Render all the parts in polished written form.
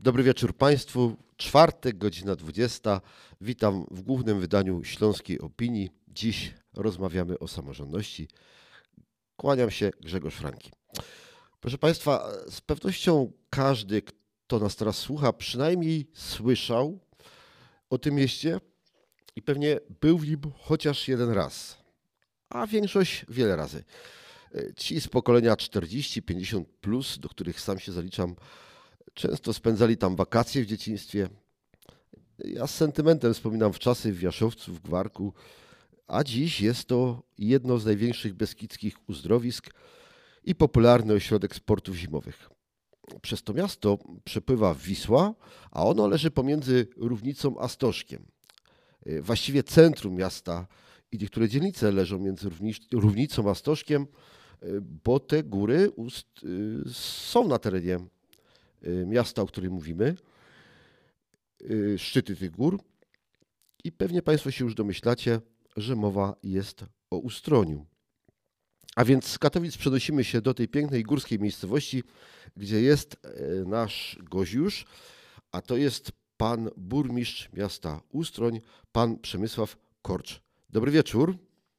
Dobry wieczór Państwu. Czwartek, godzina 20. Witam w głównym wydaniu Śląskiej Opinii. Dziś rozmawiamy o samorządności. Kłaniam się, Grzegorz Franki. Proszę Państwa, z pewnością każdy, kto nas teraz słucha, przynajmniej słyszał o tym mieście i pewnie był w nim chociaż jeden raz, a większość wiele razy. Ci z pokolenia 40-50 plus, do których sam się zaliczam, często spędzali tam wakacje w dzieciństwie. Ja z sentymentem wspominam w czasy w Jaszowcu, w Gwarku, a dziś jest to jedno z największych beskidzkich uzdrowisk i popularny ośrodek sportów zimowych. Przez to miasto przepływa Wisła, a ono leży pomiędzy Równicą a Stożkiem. Właściwie centrum miasta i niektóre dzielnice leżą między Równicą a Stożkiem, bo te góry są na terenie miasta, o którym mówimy, szczyty tych gór i pewnie Państwo się już domyślacie, że mowa jest o Ustroniu. A więc z Katowic przenosimy się do tej pięknej górskiej miejscowości, gdzie jest nasz gość już, a to jest pan burmistrz miasta Ustroń, pan Przemysław Korcz. Dobry wieczór.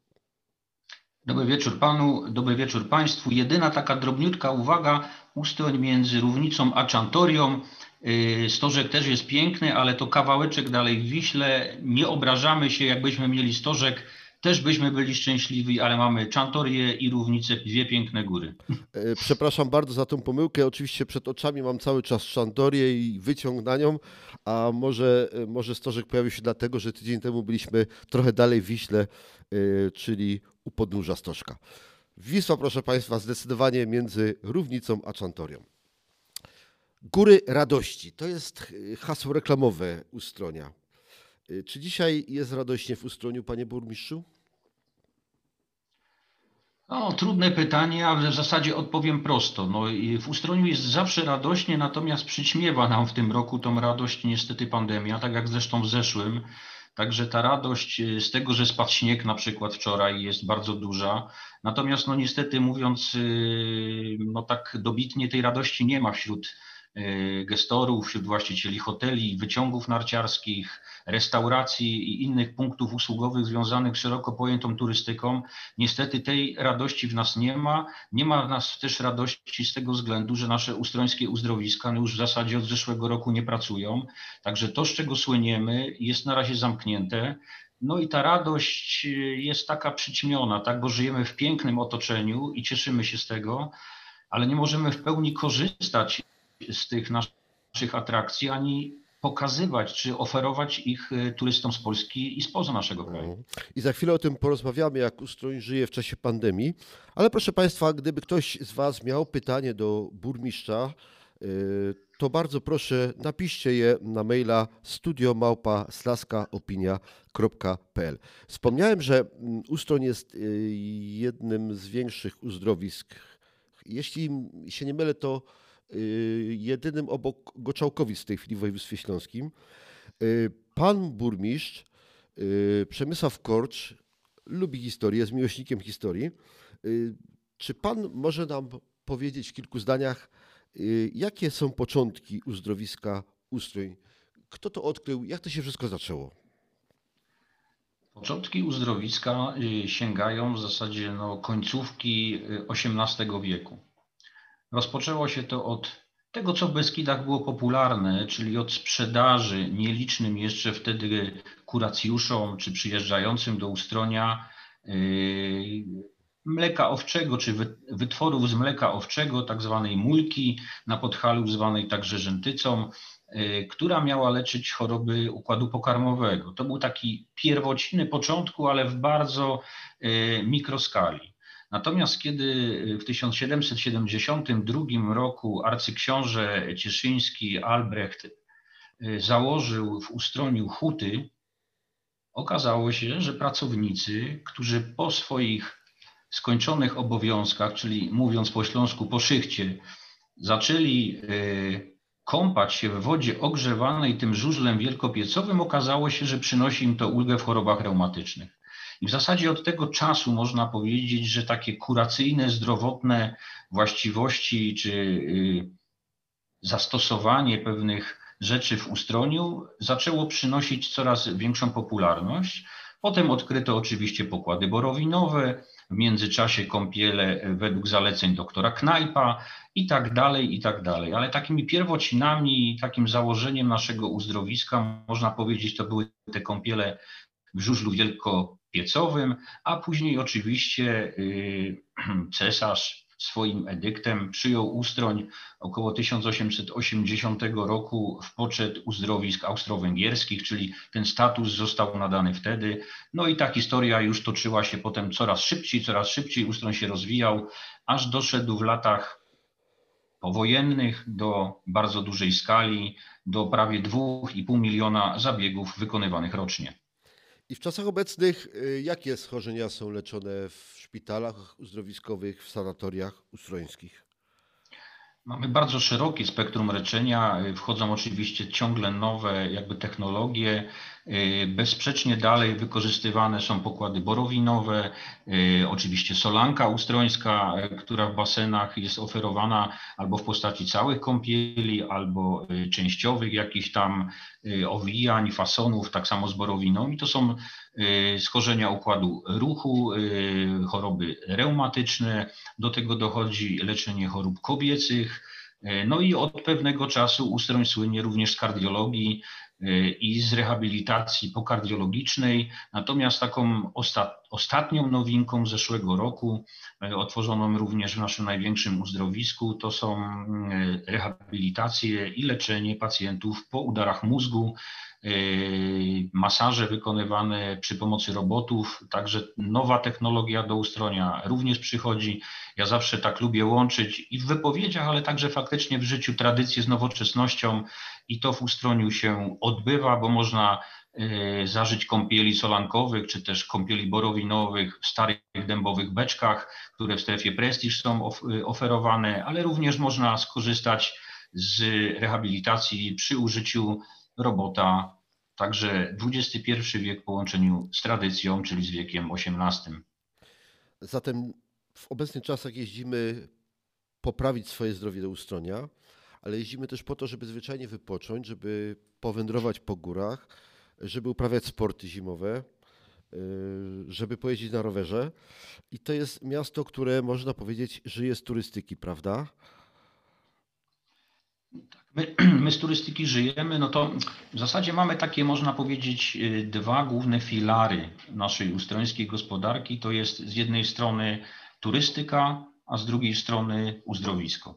Dobry wieczór panu, dobry wieczór państwu. Jedyna taka drobniutka uwaga, Ustroń między Równicą a Czantorią. Stożek też jest piękny, ale to kawałeczek dalej w Wiśle. Nie obrażamy się, jakbyśmy mieli Stożek, też byśmy byli szczęśliwi, ale mamy Czantorię i Równicę, dwie piękne góry. Przepraszam bardzo za tą pomyłkę. Oczywiście przed oczami mam cały czas Czantorię i wyciąg na nią, a może Stożek pojawił się dlatego, że tydzień temu byliśmy trochę dalej w Wiśle, czyli u podnóża Stożka. Wisła, proszę Państwa, zdecydowanie między Równicą a Czantorią. Góry radości. To jest hasło reklamowe Ustronia. Czy dzisiaj jest radośnie w Ustroniu, panie burmistrzu? No, trudne pytanie, a w zasadzie odpowiem prosto. No, i w Ustroniu jest zawsze radośnie, natomiast przyćmiewa nam w tym roku tą radość niestety pandemia, tak jak zresztą w zeszłym. Także ta radość z tego, że spadł śnieg na przykład wczoraj jest bardzo duża. Natomiast no niestety mówiąc no tak dobitnie tej radości nie ma wśród gestorów, wśród właścicieli hoteli, wyciągów narciarskich, restauracji i innych punktów usługowych związanych z szeroko pojętą turystyką. Niestety tej radości w nas nie ma. Nie ma w nas też radości z tego względu, że nasze ustrońskie uzdrowiska no już w zasadzie od zeszłego roku nie pracują. Także to, z czego słyniemy, jest na razie zamknięte. No i ta radość jest taka przyćmiona, tak, bo żyjemy w pięknym otoczeniu i cieszymy się z tego, ale nie możemy w pełni korzystać z tych naszych atrakcji, ani pokazywać czy oferować ich turystom z Polski i spoza naszego kraju. I za chwilę o tym porozmawiamy, jak Ustroń żyje w czasie pandemii. Ale proszę Państwa, gdyby ktoś z Was miał pytanie do burmistrza, to bardzo proszę, napiszcie je na maila studio@slaskaopinia.pl. Wspomniałem, że Ustroń jest jednym z większych uzdrowisk. Jeśli się nie mylę, to jedynym obok Goczałkowic w tej chwili w województwie śląskim. Pan burmistrz Przemysław Korcz lubi historię, jest miłośnikiem historii. Czy pan może nam powiedzieć w kilku zdaniach, jakie są początki uzdrowiska Ustroń? Kto to odkrył? Jak to się wszystko zaczęło? Początki uzdrowiska sięgają w zasadzie no, końcówki XVIII wieku. Rozpoczęło się to od tego, co w Beskidach było popularne, czyli od sprzedaży nielicznym jeszcze wtedy kuracjuszom czy przyjeżdżającym do Ustronia mleka owczego, czy wytworów z mleka owczego, tak zwanej mulki na Podhalu, zwanej także rzętycą, która miała leczyć choroby układu pokarmowego. To był taki pierwociny początku, ale w bardzo mikroskali. Natomiast kiedy w 1772 roku arcyksiąże cieszyński Albrecht założył w Ustroniu huty, okazało się, że pracownicy, którzy po swoich skończonych obowiązkach, czyli mówiąc po śląsku po szychcie, zaczęli kąpać się w wodzie ogrzewanej tym żużlem wielkopiecowym, okazało się, że przynosi im to ulgę w chorobach reumatycznych. I w zasadzie od tego czasu można powiedzieć, że takie kuracyjne, zdrowotne właściwości czy zastosowanie pewnych rzeczy w Ustroniu zaczęło przynosić coraz większą popularność. Potem odkryto oczywiście pokłady borowinowe, w międzyczasie kąpiele według zaleceń doktora Knajpa i tak dalej, i tak dalej. Ale takimi pierwocinami, takim założeniem naszego uzdrowiska, można powiedzieć, to były te kąpiele w żużlu wielkopiecowym, a później oczywiście cesarz swoim edyktem przyjął Ustroń około 1880 roku w poczet uzdrowisk austro-węgierskich, czyli ten status został nadany wtedy. No i ta historia już toczyła się potem coraz szybciej Ustroń się rozwijał, aż doszedł w latach powojennych do bardzo dużej skali, do prawie 2,5 miliona zabiegów wykonywanych rocznie. I w czasach obecnych jakie schorzenia są leczone w szpitalach uzdrowiskowych, w sanatoriach ustrońskich? Mamy bardzo szerokie spektrum leczenia, wchodzą oczywiście ciągle nowe technologie. Bezsprzecznie dalej wykorzystywane są pokłady borowinowe, oczywiście solanka ustrońska, która w basenach jest oferowana albo w postaci całych kąpieli, albo częściowych jakichś tam owijań, fasonów, tak samo z borowiną. I to są schorzenia układu ruchu, choroby reumatyczne, do tego dochodzi leczenie chorób kobiecych. No i od pewnego czasu Ustroń słynie również z kardiologii i z rehabilitacji pokardiologicznej. Natomiast taką ostatnią nowinką zeszłego roku, otworzoną również w naszym największym uzdrowisku, to są rehabilitacje i leczenie pacjentów po udarach mózgu, masaże wykonywane przy pomocy robotów, także nowa technologia do Ustronia również przychodzi. Ja zawsze tak lubię łączyć i w wypowiedziach, ale także faktycznie w życiu tradycję z nowoczesnością i to w Ustroniu się odbywa, bo można zażyć kąpieli solankowych, czy też kąpieli borowinowych w starych dębowych beczkach, które w strefie Prestiż są oferowane, ale również można skorzystać z rehabilitacji przy użyciu robota. Także XXI wiek w połączeniu z tradycją, czyli z wiekiem XVIII. Zatem w obecnych czasach jeździmy poprawić swoje zdrowie do Ustronia, ale jeździmy też po to, żeby zwyczajnie wypocząć, żeby powędrować po górach, żeby uprawiać sporty zimowe, żeby pojeździć na rowerze. I to jest miasto, które można powiedzieć żyje z turystyki, prawda? My z turystyki żyjemy, no to w zasadzie mamy takie, można powiedzieć, dwa główne filary naszej ustrońskiej gospodarki. To jest z jednej strony turystyka, a z drugiej strony uzdrowisko.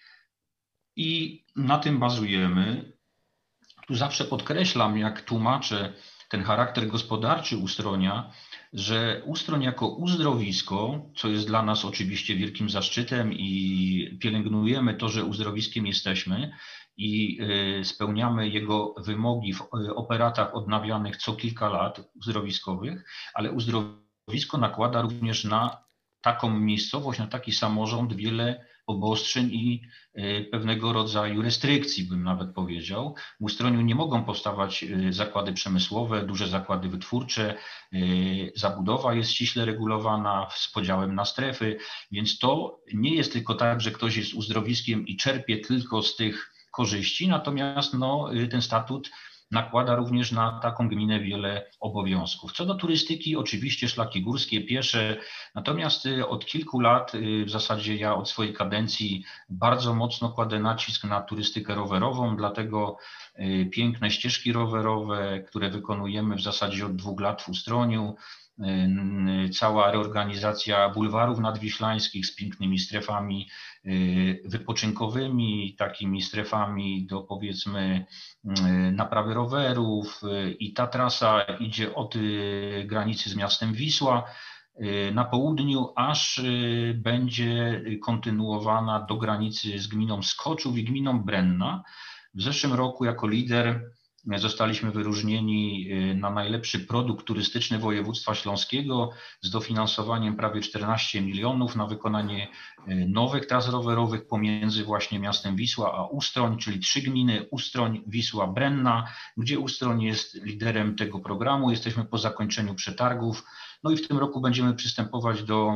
I na tym bazujemy. Tu zawsze podkreślam, jak tłumaczę ten charakter gospodarczy Ustronia, że Ustroń jako uzdrowisko, co jest dla nas oczywiście wielkim zaszczytem i pielęgnujemy to, że uzdrowiskiem jesteśmy i spełniamy jego wymogi w operatach odnawianych co kilka lat uzdrowiskowych, ale uzdrowisko nakłada również na taką miejscowość, na taki samorząd wiele obostrzeń i pewnego rodzaju restrykcji, bym nawet powiedział. W Ustroniu nie mogą powstawać zakłady przemysłowe, duże zakłady wytwórcze, zabudowa jest ściśle regulowana z podziałem na strefy, więc to nie jest tylko tak, że ktoś jest uzdrowiskiem i czerpie tylko z tych korzyści, natomiast ten statut nakłada również na taką gminę wiele obowiązków. Co do turystyki, oczywiście szlaki górskie, piesze, natomiast od kilku lat, w zasadzie ja od swojej kadencji bardzo mocno kładę nacisk na turystykę rowerową, dlatego piękne ścieżki rowerowe, które wykonujemy w zasadzie od 2 lat w Ustroniu, cała reorganizacja bulwarów nadwiślańskich z pięknymi strefami wypoczynkowymi, takimi strefami do powiedzmy naprawy rowerów i ta trasa idzie od granicy z miastem Wisła na południu, aż będzie kontynuowana do granicy z gminą Skoczów i gminą Brenna. W zeszłym roku jako lider zostaliśmy wyróżnieni na najlepszy produkt turystyczny województwa śląskiego z dofinansowaniem prawie 14 milionów na wykonanie nowych tras rowerowych pomiędzy właśnie miastem Wisła a Ustroń, czyli 3 gminy Ustroń, Wisła, Brenna, gdzie Ustroń jest liderem tego programu. Jesteśmy po zakończeniu przetargów. No i w tym roku będziemy przystępować do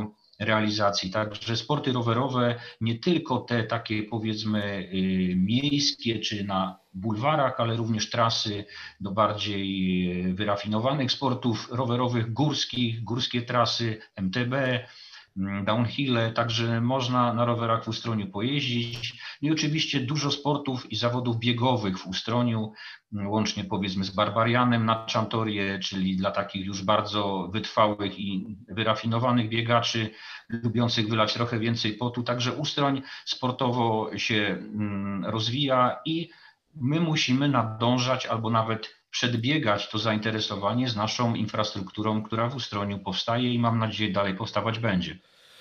realizacji. Także sporty rowerowe, nie tylko te takie powiedzmy miejskie czy na bulwarach, ale również trasy do bardziej wyrafinowanych sportów rowerowych, górskich, górskie trasy, MTB, downhille, także można na rowerach w Ustroniu pojeździć. I oczywiście dużo sportów i zawodów biegowych w Ustroniu, łącznie powiedzmy z Barbarianem na Czantorię, czyli dla takich już bardzo wytrwałych i wyrafinowanych biegaczy, lubiących wylać trochę więcej potu. Także Ustroń sportowo się rozwija i my musimy nadążać albo nawet przedbiegać to zainteresowanie z naszą infrastrukturą, która w Ustroniu powstaje i mam nadzieję dalej powstawać będzie.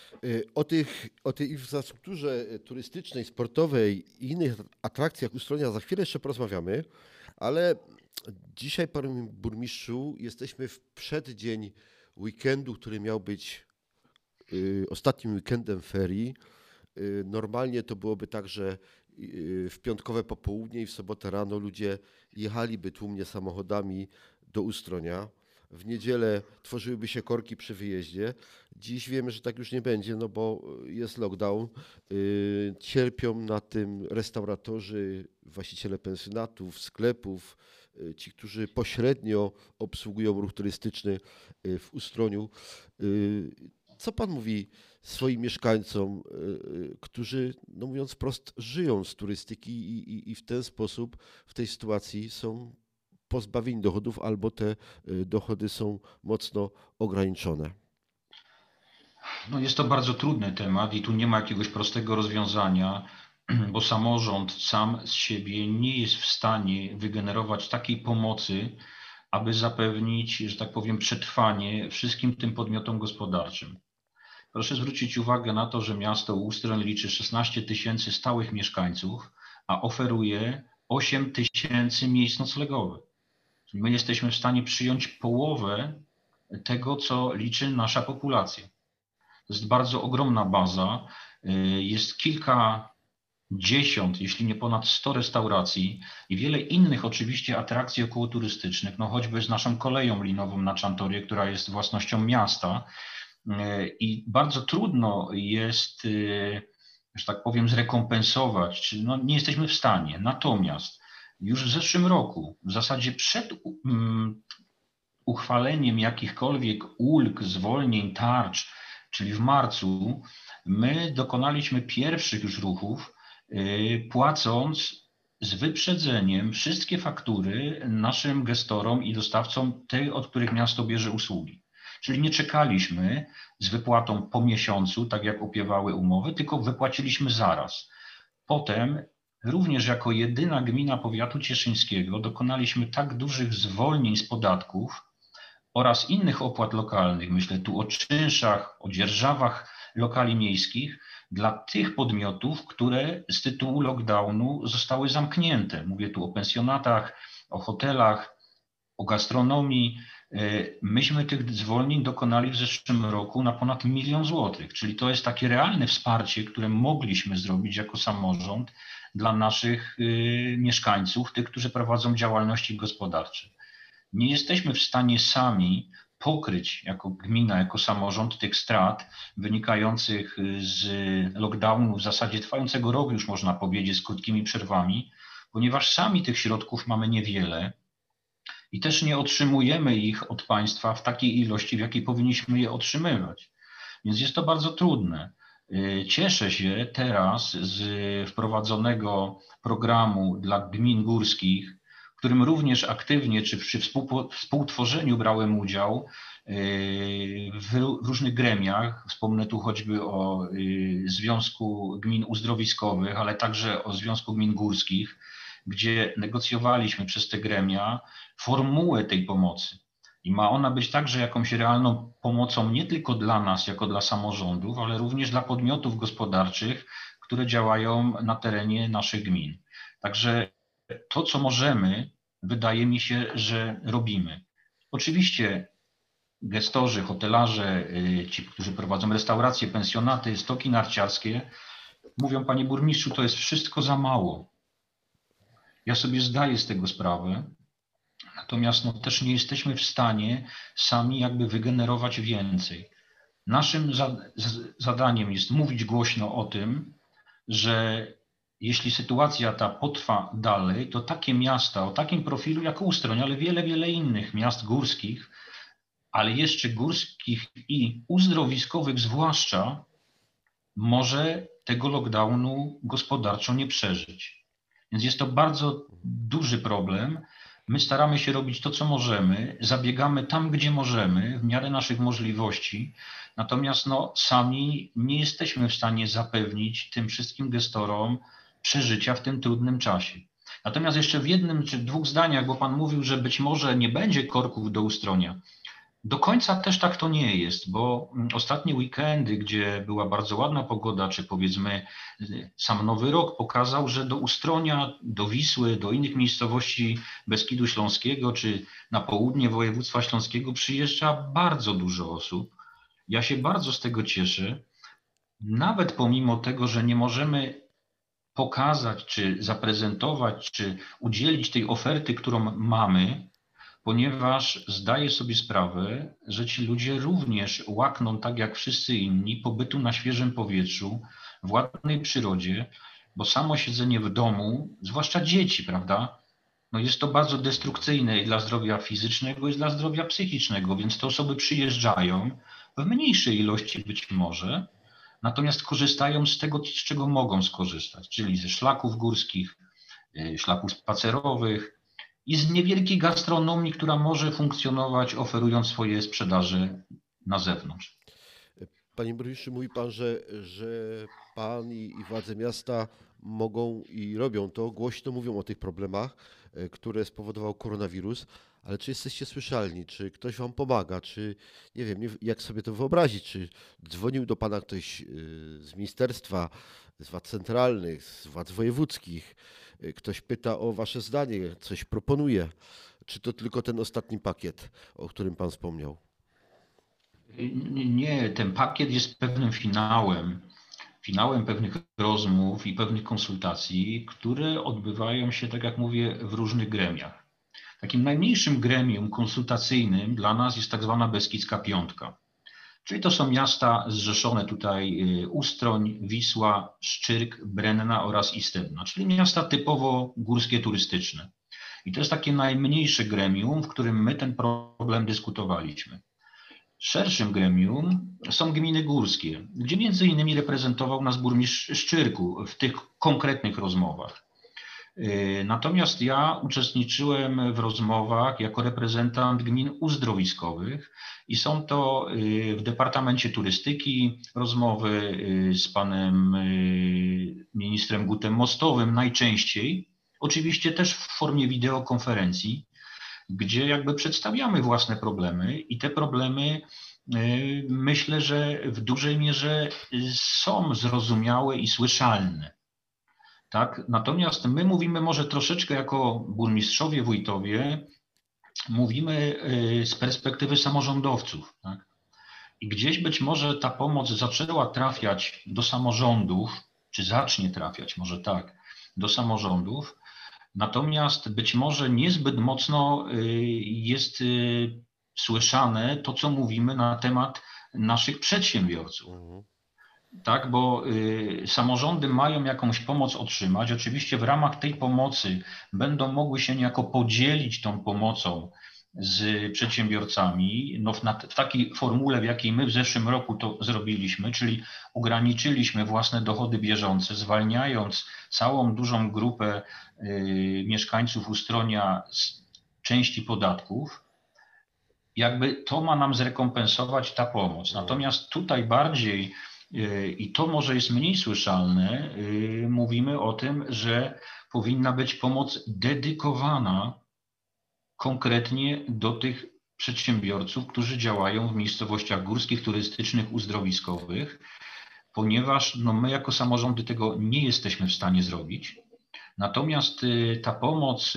O tej infrastrukturze turystycznej, sportowej i innych atrakcjach Ustronia za chwilę jeszcze porozmawiamy, ale dzisiaj, panie burmistrzu, jesteśmy w przeddzień weekendu, który miał być ostatnim weekendem ferii. Normalnie to byłoby tak, że w piątkowe popołudnie i w sobotę rano ludzie jechaliby tłumnie samochodami do Ustronia. W niedzielę tworzyłyby się korki przy wyjeździe. Dziś wiemy, że tak już nie będzie, no bo jest lockdown. Cierpią na tym restauratorzy, właściciele pensjonatów, sklepów, ci, którzy pośrednio obsługują ruch turystyczny w Ustroniu. Co pan mówi swoim mieszkańcom, którzy, no mówiąc wprost, żyją z turystyki i w ten sposób, w tej sytuacji są pozbawieni dochodów albo te dochody są mocno ograniczone? No jest to bardzo trudny temat i tu nie ma jakiegoś prostego rozwiązania, bo samorząd sam z siebie nie jest w stanie wygenerować takiej pomocy, aby zapewnić, że tak powiem, przetrwanie wszystkim tym podmiotom gospodarczym. Proszę zwrócić uwagę na to, że miasto Ustroń liczy 16 tysięcy stałych mieszkańców, a oferuje 8 tysięcy miejsc noclegowych. My jesteśmy w stanie przyjąć połowę tego, co liczy nasza populacja. To jest bardzo ogromna baza. Jest kilkadziesiąt, jeśli nie ponad 100 restauracji i wiele innych oczywiście atrakcji okołoturystycznych, no choćby z naszą koleją linową na Czantorię, która jest własnością miasta. I bardzo trudno jest, że tak powiem, zrekompensować, czy no nie jesteśmy w stanie. Natomiast już w zeszłym roku, w zasadzie przed uchwaleniem jakichkolwiek ulg, zwolnień, tarcz, czyli w marcu, my dokonaliśmy pierwszych już ruchów, płacąc z wyprzedzeniem wszystkie faktury naszym gestorom i dostawcom tej, od których miasto bierze usługi. Czyli nie czekaliśmy z wypłatą po miesiącu, tak jak opiewały umowy, tylko wypłaciliśmy zaraz. Potem również jako jedyna gmina powiatu cieszyńskiego dokonaliśmy tak dużych zwolnień z podatków oraz innych opłat lokalnych, myślę tu o czynszach, o dzierżawach lokali miejskich, dla tych podmiotów, które z tytułu lockdownu zostały zamknięte. Mówię tu o pensjonatach, o hotelach, o gastronomii. Myśmy tych zwolnień dokonali w zeszłym roku na ponad 1 000 000 złotych, czyli to jest takie realne wsparcie, które mogliśmy zrobić jako samorząd dla naszych mieszkańców, tych, którzy prowadzą działalności gospodarcze. Nie jesteśmy w stanie sami pokryć jako gmina, jako samorząd tych strat wynikających z lockdownu, w zasadzie trwającego rok już można powiedzieć, z krótkimi przerwami, ponieważ sami tych środków mamy niewiele i też nie otrzymujemy ich od państwa w takiej ilości, w jakiej powinniśmy je otrzymywać. Więc jest to bardzo trudne. Cieszę się teraz z wprowadzonego programu dla gmin górskich, w którym również aktywnie czy przy współtworzeniu brałem udział w różnych gremiach. Wspomnę tu choćby o Związku Gmin Uzdrowiskowych, ale także o Związku Gmin Górskich, gdzie negocjowaliśmy przez te gremia formułę tej pomocy. I ma ona być także jakąś realną pomocą nie tylko dla nas, jako dla samorządów, ale również dla podmiotów gospodarczych, które działają na terenie naszych gmin. Także to, co możemy, wydaje mi się, że robimy. Oczywiście gestorzy, hotelarze, ci, którzy prowadzą restauracje, pensjonaty, stoki narciarskie, mówią: panie burmistrzu, to jest wszystko za mało. Ja sobie zdaję z tego sprawę, natomiast no, też nie jesteśmy w stanie sami jakby wygenerować więcej. Naszym zadaniem jest mówić głośno o tym, że jeśli sytuacja ta potrwa dalej, to takie miasta o takim profilu jak Ustroń, ale wiele, wiele innych miast górskich, ale jeszcze górskich i uzdrowiskowych zwłaszcza, może tego lockdownu gospodarczo nie przeżyć. Więc jest to bardzo duży problem. My staramy się robić to, co możemy, zabiegamy tam, gdzie możemy, w miarę naszych możliwości, natomiast sami nie jesteśmy w stanie zapewnić tym wszystkim gestorom przeżycia w tym trudnym czasie. Natomiast jeszcze w jednym czy dwóch zdaniach, bo Pan mówił, że być może nie będzie korków do Ustronia. Do końca też tak to nie jest, bo ostatnie weekendy, gdzie była bardzo ładna pogoda, czy powiedzmy sam Nowy Rok pokazał, że do Ustronia, do Wisły, do innych miejscowości Beskidu Śląskiego, czy na południe województwa śląskiego przyjeżdża bardzo dużo osób. Ja się bardzo z tego cieszę, nawet pomimo tego, że nie możemy pokazać, czy zaprezentować, czy udzielić tej oferty, którą mamy, ponieważ zdaję sobie sprawę, że ci ludzie również łakną, tak jak wszyscy inni, pobytu na świeżym powietrzu, w ładnej przyrodzie, bo samo siedzenie w domu, zwłaszcza dzieci, prawda, jest to bardzo destrukcyjne i dla zdrowia fizycznego, i dla zdrowia psychicznego, więc te osoby przyjeżdżają w mniejszej ilości być może, natomiast korzystają z tego, z czego mogą skorzystać, czyli ze szlaków górskich, szlaków spacerowych, i z niewielkiej gastronomii, która może funkcjonować, oferując swoje sprzedaże na zewnątrz. Panie burmistrzu, mówi pan, że pan i władze miasta mogą i robią to, głośno mówią o tych problemach, które spowodował koronawirus, ale czy jesteście słyszalni, czy ktoś wam pomaga, czy nie wiem, jak sobie to wyobrazić, czy dzwonił do pana ktoś z ministerstwa, z władz centralnych, z władz wojewódzkich, ktoś pyta o wasze zdanie, coś proponuje, czy to tylko ten ostatni pakiet, o którym pan wspomniał? Nie, ten pakiet jest pewnym finałem pewnych rozmów i pewnych konsultacji, które odbywają się, tak jak mówię, w różnych gremiach. Takim najmniejszym gremium konsultacyjnym dla nas jest tak zwana Beskidzka Piątka. Czyli to są miasta zrzeszone tutaj Ustroń, Wisła, Szczyrk, Brenna oraz Istebna, czyli miasta typowo górskie, turystyczne. I to jest takie najmniejsze gremium, w którym my ten problem dyskutowaliśmy. Szerszym gremium są gminy górskie, gdzie między innymi reprezentował nas burmistrz Szczyrku w tych konkretnych rozmowach. Natomiast ja uczestniczyłem w rozmowach jako reprezentant gmin uzdrowiskowych i są to w Departamencie Turystyki rozmowy z panem ministrem Gutem Mostowym najczęściej, oczywiście też w formie wideokonferencji, gdzie jakby przedstawiamy własne problemy i te problemy myślę, że w dużej mierze są zrozumiałe i słyszalne. Tak? Natomiast my mówimy może troszeczkę jako burmistrzowie, wójtowie, mówimy z perspektywy samorządowców. Tak? I gdzieś być może ta pomoc zaczęła trafiać do samorządów, czy zacznie trafiać, może tak, do samorządów, natomiast być może niezbyt mocno jest słyszane to, co mówimy na temat naszych przedsiębiorców. Tak, bo samorządy mają jakąś pomoc otrzymać. Oczywiście w ramach tej pomocy będą mogły się niejako podzielić tą pomocą z przedsiębiorcami, w takiej formule, w jakiej my w zeszłym roku to zrobiliśmy, czyli ograniczyliśmy własne dochody bieżące, zwalniając całą dużą grupę mieszkańców Ustronia z części podatków. Jakby to ma nam zrekompensować ta pomoc. Natomiast tutaj bardziej, i to może jest mniej słyszalne, mówimy o tym, że powinna być pomoc dedykowana konkretnie do tych przedsiębiorców, którzy działają w miejscowościach górskich, turystycznych, uzdrowiskowych, ponieważ my jako samorządy tego nie jesteśmy w stanie zrobić. Natomiast ta pomoc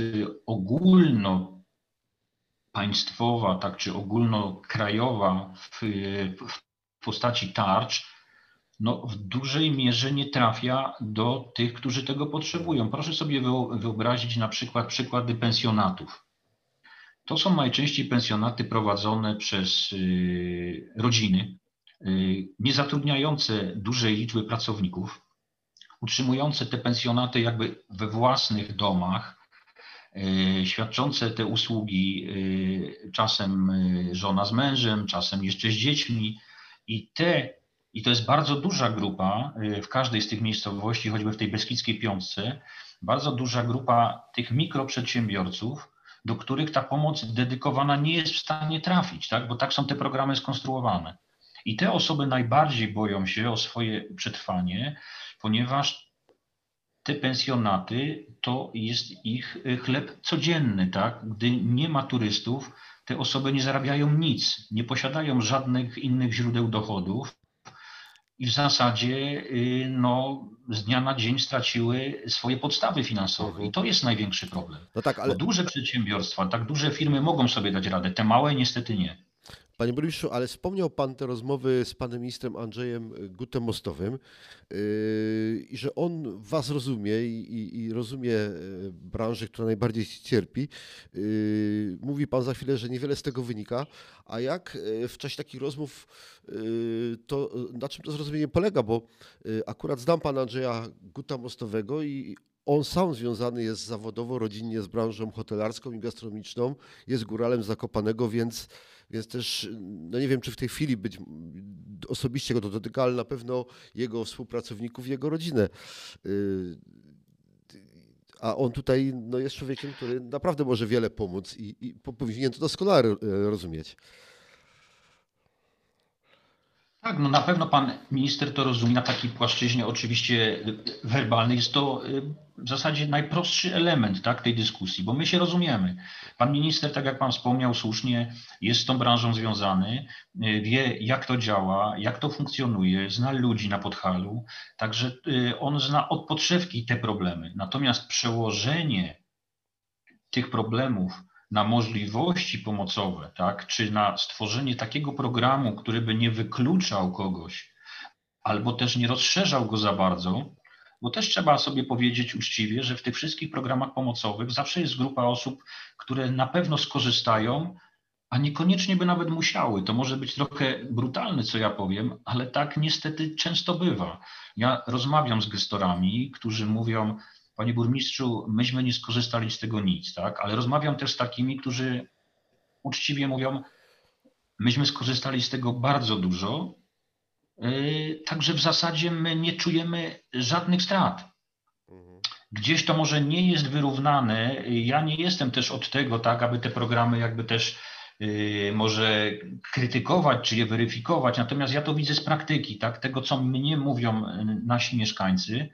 ogólnopaństwowa, tak czy ogólnokrajowa w postaci tarcz, w dużej mierze nie trafia do tych, którzy tego potrzebują. Proszę sobie wyobrazić na przykład przykłady pensjonatów. To są najczęściej pensjonaty prowadzone przez rodziny, niezatrudniające dużej liczby pracowników, utrzymujące te pensjonaty jakby we własnych domach, świadczące te usługi czasem żona z mężem, czasem jeszcze z dziećmi i to jest bardzo duża grupa w każdej z tych miejscowości, choćby w tej Beskidzkiej Piątce, bardzo duża grupa tych mikroprzedsiębiorców, do których ta pomoc dedykowana nie jest w stanie trafić, tak? Bo tak są te programy skonstruowane. I te osoby najbardziej boją się o swoje przetrwanie, ponieważ te pensjonaty to jest ich chleb codzienny, tak? Gdy nie ma turystów, te osoby nie zarabiają nic, nie posiadają żadnych innych źródeł dochodów i w zasadzie z dnia na dzień straciły swoje podstawy finansowe. I to jest największy problem. No tak, ale Bo duże przedsiębiorstwa, tak duże firmy mogą sobie dać radę, te małe niestety nie. Panie burmistrzu, ale wspomniał Pan te rozmowy z panem ministrem Andrzejem Gutem-Mostowym i że on Was rozumie i rozumie branżę, która najbardziej cierpi. Mówi Pan za chwilę, że niewiele z tego wynika, a jak w czasie takich rozmów, to na czym to zrozumienie polega? Bo akurat znam pana Andrzeja Guta-Mostowego i on sam związany jest zawodowo, rodzinnie z branżą hotelarską i gastronomiczną, jest góralem z Zakopanego, więc też, no nie wiem, czy w tej chwili być osobiście go to dotyka, ale na pewno jego współpracowników, jego rodzinę. A on tutaj no, jest człowiekiem, który naprawdę może wiele pomóc i powinien to doskonale rozumieć. Tak, no na pewno pan minister to rozumie na takiej płaszczyźnie oczywiście werbalnej. Jest to w zasadzie najprostszy element, tak, tej dyskusji, bo my się rozumiemy. Pan minister, tak jak pan wspomniał słusznie, jest z tą branżą związany, wie jak to działa, jak to funkcjonuje, zna ludzi na Podhalu, także on zna od podszewki te problemy. Natomiast przełożenie tych problemów na możliwości pomocowe, tak, czy na stworzenie takiego programu, który by nie wykluczał kogoś, albo też nie rozszerzał go za bardzo, bo też trzeba sobie powiedzieć uczciwie, że w tych wszystkich programach pomocowych zawsze jest grupa osób, które na pewno skorzystają, a niekoniecznie by nawet musiały. To może być trochę brutalne, co ja powiem, ale tak niestety często bywa. Ja rozmawiam z gestorami, którzy mówią: panie burmistrzu, myśmy nie skorzystali z tego nic, tak? Ale rozmawiam też z takimi, którzy uczciwie mówią: myśmy skorzystali z tego bardzo dużo, także w zasadzie my nie czujemy żadnych strat. Gdzieś to może nie jest wyrównane. Ja nie jestem też od tego, tak, aby te programy jakby też może krytykować czy je weryfikować, natomiast ja to widzę z praktyki, tak, tego co mnie mówią nasi mieszkańcy.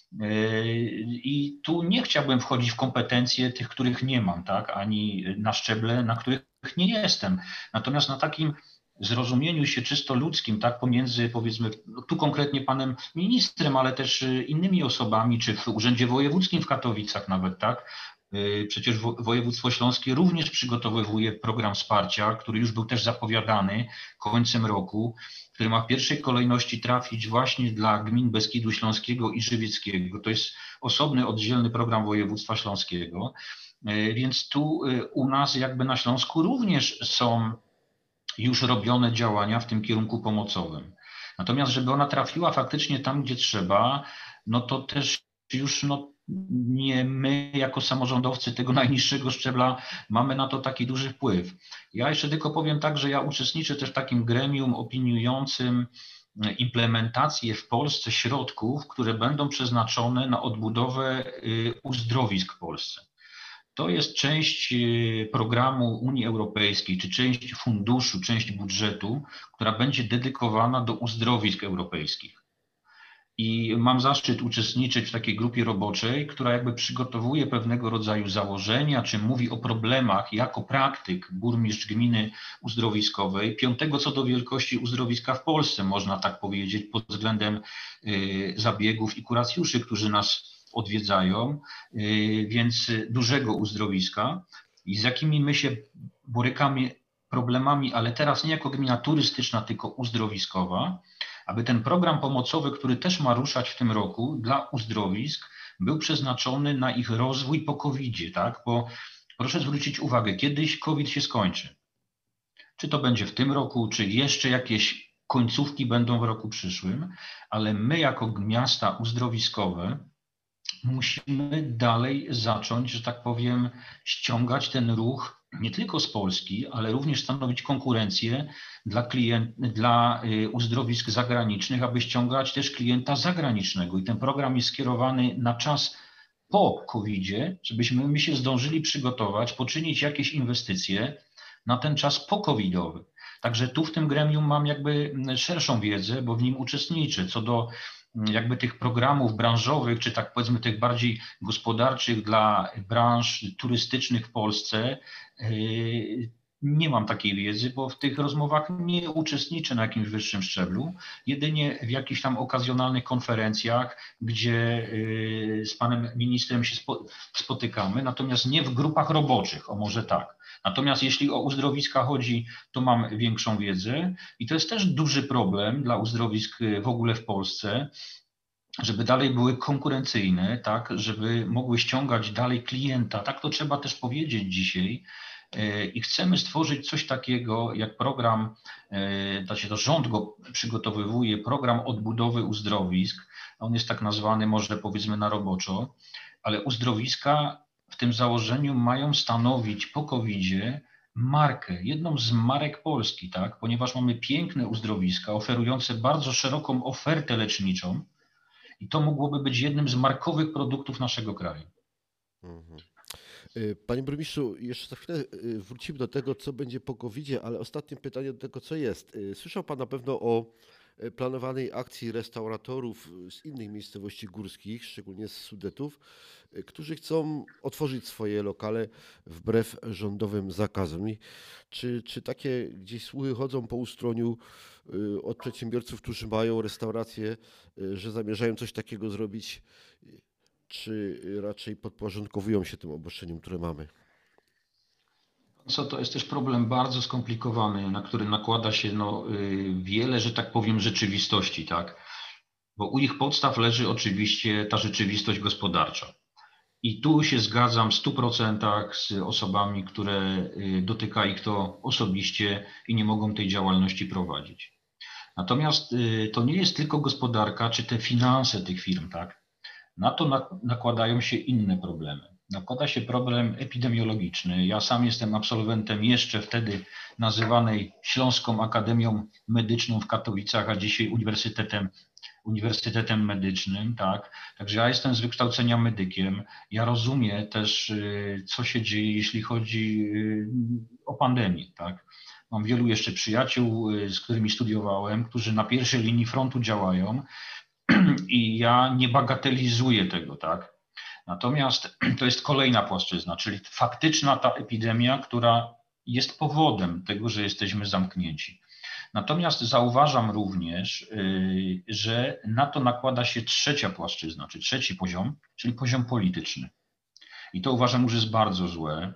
I tu nie chciałbym wchodzić w kompetencje tych, których nie mam, tak, ani na szczeble, na których nie jestem. Natomiast na takim zrozumieniu się czysto ludzkim, tak, pomiędzy powiedzmy tu konkretnie panem ministrem, ale też innymi osobami, czy w Urzędzie Wojewódzkim w Katowicach nawet, tak. Przecież województwo śląskie również przygotowuje program wsparcia, który już był też zapowiadany końcem roku, który ma w pierwszej kolejności trafić właśnie dla gmin Beskidu Śląskiego i Żywieckiego. To jest osobny, oddzielny program województwa śląskiego, więc tu u nas jakby na Śląsku również są już robione działania w tym kierunku pomocowym. Natomiast żeby ona trafiła faktycznie tam, gdzie trzeba, no to też już nie my jako samorządowcy tego najniższego szczebla mamy na to taki duży wpływ. Ja jeszcze tylko powiem tak, że ja uczestniczę też w takim gremium opiniującym implementację w Polsce środków, które będą przeznaczone na odbudowę uzdrowisk w Polsce. To jest część programu Unii Europejskiej, czy część funduszu, część budżetu, która będzie dedykowana do uzdrowisk europejskich. I mam zaszczyt uczestniczyć w takiej grupie roboczej, która jakby przygotowuje pewnego rodzaju założenia, czy mówi o problemach jako praktyk burmistrz gminy uzdrowiskowej, piątego co do wielkości uzdrowiska w Polsce, można tak powiedzieć, pod względem zabiegów i kuracjuszy, którzy nas odwiedzają, więc dużego uzdrowiska, i z jakimi my się borykamy problemami, ale teraz nie jako gmina turystyczna, tylko uzdrowiskowa, aby ten program pomocowy, który też ma ruszać w tym roku dla uzdrowisk, był przeznaczony na ich rozwój po COVID-zie, tak? Bo proszę zwrócić uwagę, kiedyś COVID się skończy. Czy to będzie w tym roku, czy jeszcze jakieś końcówki będą w roku przyszłym, ale my jako miasta uzdrowiskowe musimy dalej zacząć, że tak powiem, ściągać ten ruch nie tylko z Polski, ale również stanowić konkurencję dla uzdrowisk zagranicznych, aby ściągać też klienta zagranicznego. I ten program jest skierowany na czas po COVID-zie, żebyśmy my się zdążyli przygotować, poczynić jakieś inwestycje na ten czas po-covidowy. Także tu w tym gremium mam jakby szerszą wiedzę, bo w nim uczestniczę. Co do jakby tych programów branżowych, czy tak powiedzmy tych bardziej gospodarczych dla branż turystycznych w Polsce, nie mam takiej wiedzy, bo w tych rozmowach nie uczestniczę na jakimś wyższym szczeblu, jedynie w jakichś tam okazjonalnych konferencjach, gdzie z panem ministrem się spotykamy, natomiast nie w grupach roboczych, o może tak. Natomiast jeśli o uzdrowiska chodzi, to mam większą wiedzę i to jest też duży problem dla uzdrowisk w ogóle w Polsce, żeby dalej były konkurencyjne, tak, żeby mogły ściągać dalej klienta, tak to trzeba też powiedzieć dzisiaj. I chcemy stworzyć coś takiego jak program, znaczy to rząd go przygotowywuje, program odbudowy uzdrowisk. On jest tak nazwany, może powiedzmy na roboczo, ale uzdrowiska w tym założeniu mają stanowić po COVID-zie markę, jedną z marek Polski, tak? Ponieważ mamy piękne uzdrowiska oferujące bardzo szeroką ofertę leczniczą i to mogłoby być jednym z markowych produktów naszego kraju. Panie burmistrzu, jeszcze za chwilę wrócimy do tego, co będzie po COVID-zie, ale ostatnie pytanie do tego, co jest. Słyszał Pan na pewno o planowanej akcji restauratorów z innych miejscowości górskich, szczególnie z Sudetów, którzy chcą otworzyć swoje lokale wbrew rządowym zakazom. I czy takie gdzieś słuchy chodzą po Ustroniu od przedsiębiorców, którzy mają restauracje, że zamierzają coś takiego zrobić, czy raczej podporządkowują się tym obostrzeniom, które mamy? To jest też problem bardzo skomplikowany, na który nakłada się wiele, że tak powiem, rzeczywistości, tak? Bo u ich podstaw leży oczywiście ta rzeczywistość gospodarcza. I tu się zgadzam w 100% z osobami, które dotyka ich to osobiście i nie mogą tej działalności prowadzić. Natomiast to nie jest tylko gospodarka, czy te finanse tych firm, tak? Na to nakładają się inne problemy. Nakłada się problem epidemiologiczny. Ja sam jestem absolwentem jeszcze wtedy nazywanej Śląską Akademią Medyczną w Katowicach, a dzisiaj Uniwersytetem Medycznym, tak. Także ja jestem z wykształcenia medykiem. Ja rozumiem też, co się dzieje, jeśli chodzi o pandemię, tak. Mam wielu jeszcze przyjaciół, z którymi studiowałem, którzy na pierwszej linii frontu działają i ja nie bagatelizuję tego, tak. Natomiast to jest kolejna płaszczyzna, czyli faktyczna ta epidemia, która jest powodem tego, że jesteśmy zamknięci. Natomiast zauważam również, że na to nakłada się trzecia płaszczyzna, czy trzeci poziom, czyli poziom polityczny. I to uważam, że jest bardzo złe.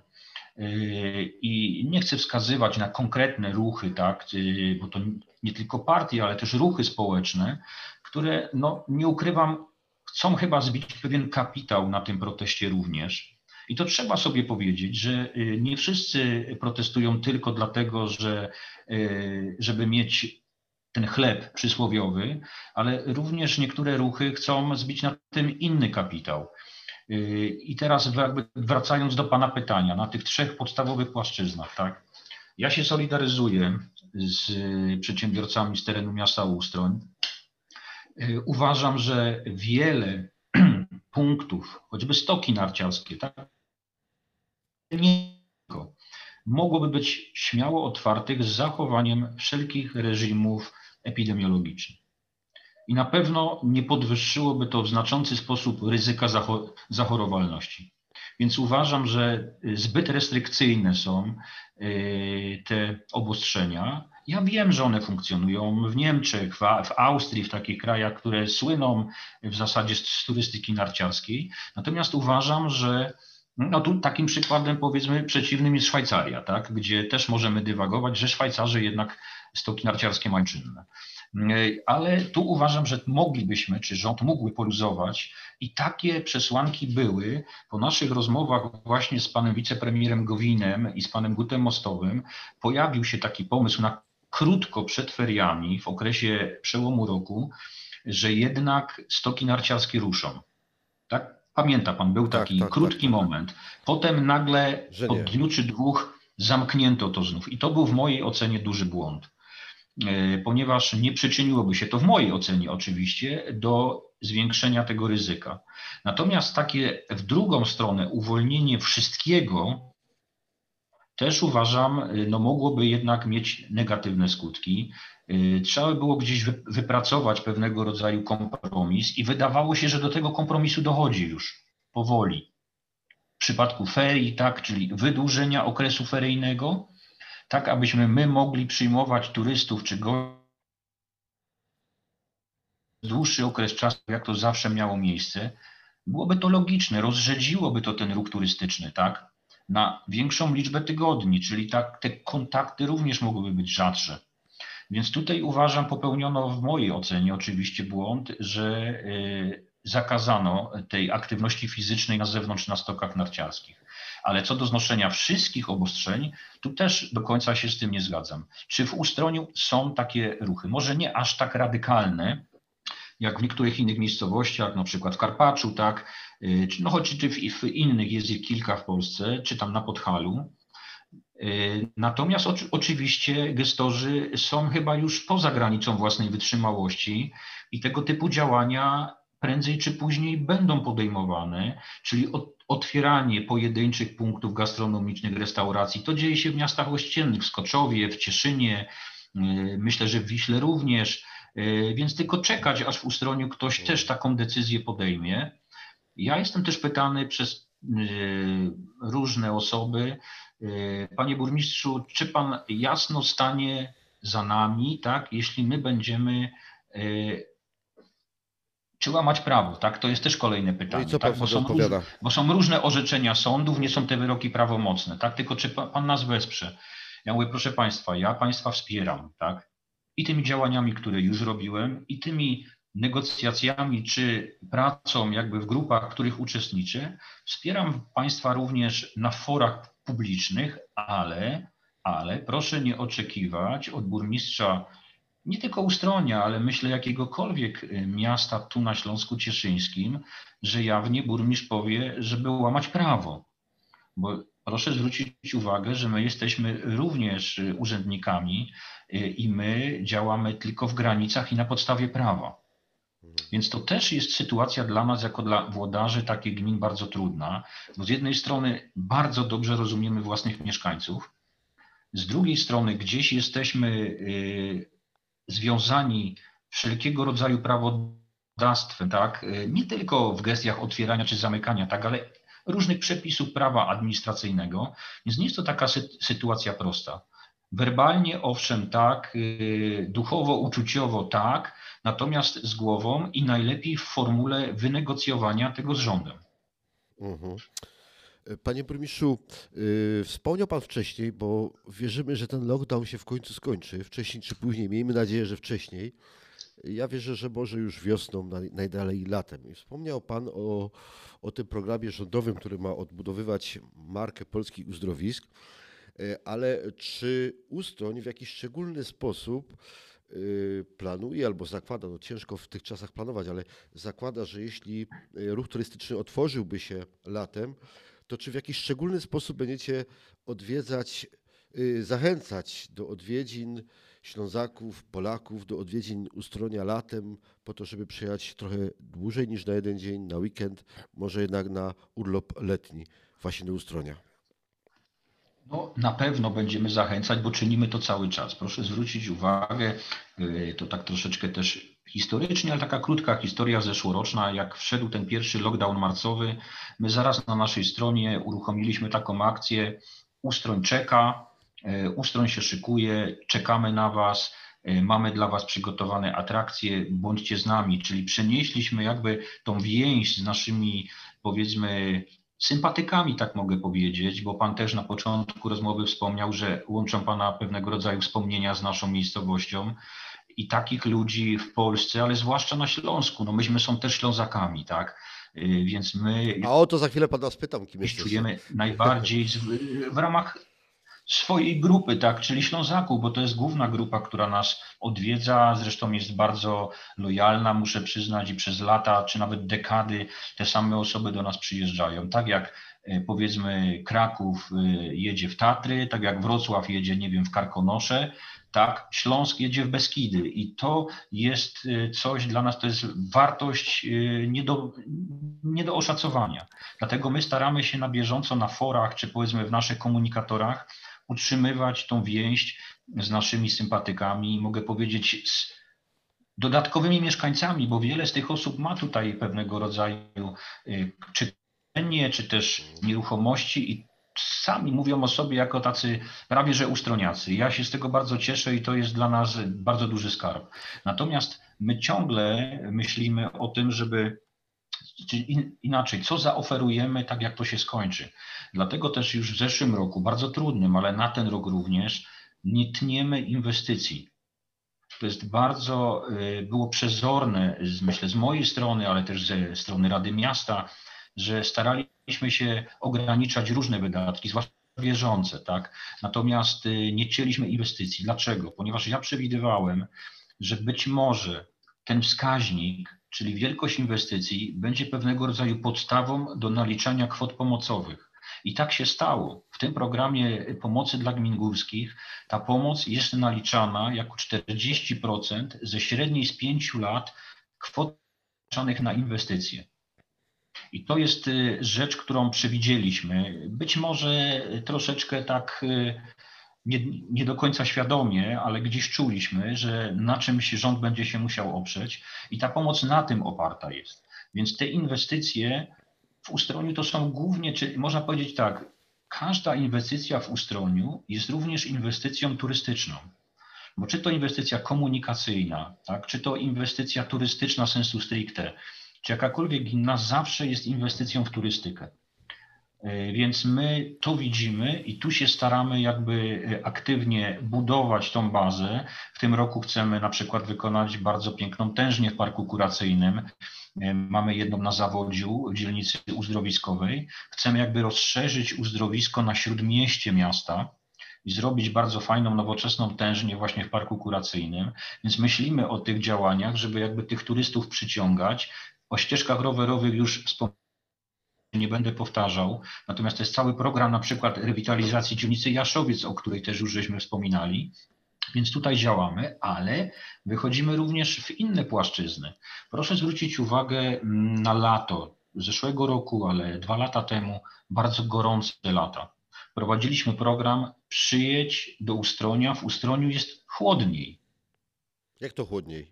I nie chcę wskazywać na konkretne ruchy, tak, bo to nie tylko partie, ale też ruchy społeczne, które, nie ukrywam, chcą chyba zbić pewien kapitał na tym proteście również. I to trzeba sobie powiedzieć, że nie wszyscy protestują tylko dlatego, żeby mieć ten chleb przysłowiowy, ale również niektóre ruchy chcą zbić na tym inny kapitał. I teraz jakby wracając do Pana pytania, na tych trzech podstawowych płaszczyznach, tak? Ja się solidaryzuję z przedsiębiorcami z terenu miasta Ustroń. Uważam, że wiele punktów, choćby stoki narciarskie, tak, nie tylko, mogłoby być śmiało otwartych z zachowaniem wszelkich reżimów epidemiologicznych. I na pewno nie podwyższyłoby to w znaczący sposób ryzyka zachorowalności. Więc uważam, że zbyt restrykcyjne są te obostrzenia. Ja wiem, że one funkcjonują w Niemczech, w Austrii, w takich krajach, które słyną w zasadzie z turystyki narciarskiej. Natomiast uważam, że tu takim przykładem powiedzmy przeciwnym jest Szwajcaria, tak? Gdzie też możemy dywagować, że Szwajcarzy jednak stoki narciarskie mają czynne. Ale tu uważam, że moglibyśmy, czy rząd mógłby poluzować i takie przesłanki były po naszych rozmowach właśnie z panem wicepremierem Gowinem i z panem Gutem Mostowym. Pojawił się taki pomysł na krótko przed feriami, w okresie przełomu roku, że jednak stoki narciarskie ruszą. Tak? Pamięta pan, był Tak, taki tak, tak, krótki tak. moment. Potem nagle Że po nie. dniu czy dwóch zamknięto to znów. I to był w mojej ocenie duży błąd, ponieważ nie przyczyniłoby się to, w mojej ocenie oczywiście, do zwiększenia tego ryzyka. Natomiast takie w drugą stronę uwolnienie wszystkiego też uważam, no mogłoby jednak mieć negatywne skutki. Trzeba by było gdzieś wypracować pewnego rodzaju kompromis i wydawało się, że do tego kompromisu dochodzi już powoli. W przypadku ferii, tak, czyli wydłużenia okresu feryjnego, tak abyśmy my mogli przyjmować turystów czy gości dłuższy okres czasu, jak to zawsze miało miejsce, byłoby to logiczne, rozrzedziłoby to ten ruch turystyczny, tak, na większą liczbę tygodni, czyli tak, te kontakty również mogłyby być rzadsze. Więc tutaj uważam, popełniono w mojej ocenie oczywiście błąd, że zakazano tej aktywności fizycznej na zewnątrz na stokach narciarskich. Ale co do znoszenia wszystkich obostrzeń, tu też do końca się z tym nie zgadzam. Czy w Ustroniu są takie ruchy? Może nie aż tak radykalne, jak w niektórych innych miejscowościach, na przykład w Karpaczu, tak, no choć czy w innych jest ich kilka w Polsce, czy tam na Podhalu. Natomiast oczywiście gestorzy są chyba już poza granicą własnej wytrzymałości i tego typu działania prędzej czy później będą podejmowane, czyli otwieranie pojedynczych punktów gastronomicznych, restauracji. To dzieje się w miastach ościennych, w Skoczowie, w Cieszynie, myślę, że w Wiśle również, więc tylko czekać, aż w Ustroniu ktoś też taką decyzję podejmie. Ja jestem też pytany przez różne osoby, panie burmistrzu, czy pan jasno stanie za nami, tak, jeśli my będziemy, czy łamać prawo, tak? To jest też kolejne No i pytanie, co pan tak? wtedy odpowiada? Bo są różne orzeczenia sądów, nie są te wyroki prawomocne, tak? Tylko czy pan nas wesprze? Ja mówię, proszę państwa, ja państwa wspieram, tak? I tymi działaniami, które już robiłem, i tymi negocjacjami czy pracą jakby w grupach, w których uczestniczę. Wspieram państwa również na forach publicznych, ale proszę nie oczekiwać od burmistrza nie tylko Ustronia, ale myślę jakiegokolwiek miasta tu na Śląsku Cieszyńskim, że jawnie burmistrz powie, żeby łamać prawo. Bo proszę zwrócić uwagę, że my jesteśmy również urzędnikami i my działamy tylko w granicach i na podstawie prawa. Więc to też jest sytuacja dla nas, jako dla włodarzy takich gmin, bardzo trudna, bo z jednej strony bardzo dobrze rozumiemy własnych mieszkańców, z drugiej strony gdzieś jesteśmy związani wszelkiego rodzaju prawodawstwem, tak, nie tylko w gestiach otwierania czy zamykania, tak, ale różnych przepisów prawa administracyjnego, więc nie jest to taka sytuacja prosta. Werbalnie owszem tak, duchowo, uczuciowo tak, natomiast z głową i najlepiej w formule wynegocjowania tego z rządem. Mhm. Panie burmistrzu, wspomniał pan wcześniej, bo wierzymy, że ten lockdown się w końcu skończy, wcześniej czy później, miejmy nadzieję, że wcześniej. Ja wierzę, że może już wiosną, najdalej latem. I wspomniał pan o tym programie rządowym, który ma odbudowywać markę polskich uzdrowisk, ale czy Ustroń w jakiś szczególny sposób planuje albo zakłada, no ciężko w tych czasach planować, ale zakłada, że jeśli ruch turystyczny otworzyłby się latem, to czy w jakiś szczególny sposób będziecie odwiedzać, zachęcać do odwiedzin Ślązaków, Polaków, do odwiedzin Ustronia latem, po to, żeby przyjechać trochę dłużej niż na jeden dzień, na weekend, może jednak na urlop letni właśnie do Ustronia? No, na pewno będziemy zachęcać, bo czynimy to cały czas. Proszę zwrócić uwagę, to tak troszeczkę też historycznie, ale taka krótka historia zeszłoroczna, jak wszedł ten pierwszy lockdown marcowy, my zaraz na naszej stronie uruchomiliśmy taką akcję Ustroń czeka, Ustroń się szykuje, czekamy na Was, mamy dla Was przygotowane atrakcje, bądźcie z nami, czyli przenieśliśmy jakby tą więź z naszymi, powiedzmy, sympatykami, tak mogę powiedzieć, bo pan też na początku rozmowy wspomniał, że łączą pana pewnego rodzaju wspomnienia z naszą miejscowością i takich ludzi w Polsce, ale zwłaszcza na Śląsku, no myśmy są też Ślązakami, tak, więc my A o to za chwilę pana spytam, kim się jesteście. czujemy najbardziej w ramach swojej grupy, tak, czyli Ślązaków, bo to jest główna grupa, która nas odwiedza, zresztą jest bardzo lojalna, muszę przyznać, i przez lata, czy nawet dekady te same osoby do nas przyjeżdżają. Tak jak powiedzmy Kraków jedzie w Tatry, tak jak Wrocław jedzie, nie wiem, w Karkonosze, tak, Śląsk jedzie w Beskidy i to jest coś dla nas, to jest wartość nie do oszacowania. Dlatego my staramy się na bieżąco na forach, czy powiedzmy w naszych komunikatorach utrzymywać tą więź z naszymi sympatykami, mogę powiedzieć z dodatkowymi mieszkańcami, bo wiele z tych osób ma tutaj pewnego rodzaju czy ziemię, czy też nieruchomości i sami mówią o sobie jako tacy prawie że ustroniacy. Ja się z tego bardzo cieszę i to jest dla nas bardzo duży skarb. Natomiast my ciągle myślimy o tym, żeby inaczej, co zaoferujemy, tak jak to się skończy. Dlatego też już w zeszłym roku, bardzo trudnym, ale na ten rok również, nie tniemy inwestycji. To jest bardzo, było przezorne, myślę, z mojej strony, ale też ze strony Rady Miasta, że staraliśmy się ograniczać różne wydatki, zwłaszcza bieżące, tak? Natomiast nie chcieliśmy inwestycji. Dlaczego? Ponieważ ja przewidywałem, że być może ten wskaźnik, czyli wielkość inwestycji, będzie pewnego rodzaju podstawą do naliczania kwot pomocowych. I tak się stało. W tym programie pomocy dla gmin górskich ta pomoc jest naliczana jako 40% ze średniej z 5 lat kwot naliczanych na inwestycje. I to jest rzecz, którą przewidzieliśmy. Być może troszeczkę tak nie do końca świadomie, ale gdzieś czuliśmy, że na czymś rząd będzie się musiał oprzeć i ta pomoc na tym oparta jest. Więc te inwestycje w Ustroniu to są głównie, czy można powiedzieć tak, każda inwestycja w Ustroniu jest również inwestycją turystyczną. Bo czy to inwestycja komunikacyjna, tak, czy to inwestycja turystyczna sensu stricte, czy jakakolwiek inna, zawsze jest inwestycją w turystykę. Więc my to widzimy i tu się staramy jakby aktywnie budować tą bazę. W tym roku chcemy na przykład wykonać bardzo piękną tężnię w Parku Kuracyjnym. Mamy jedną na Zawodziu w dzielnicy uzdrowiskowej. Chcemy jakby rozszerzyć uzdrowisko na śródmieście miasta i zrobić bardzo fajną, nowoczesną tężnię właśnie w Parku Kuracyjnym. Więc myślimy o tych działaniach, żeby jakby tych turystów przyciągać. O ścieżkach rowerowych już nie będę powtarzał, natomiast to jest cały program na przykład rewitalizacji dzielnicy Jaszowiec, o której też już żeśmy wspominali, więc tutaj działamy, ale wychodzimy również w inne płaszczyzny. Proszę zwrócić uwagę na lato zeszłego roku, ale 2 lata temu, bardzo gorące lata. Prowadziliśmy program Przyjedź do Ustronia, w Ustroniu jest chłodniej. Jak to chłodniej?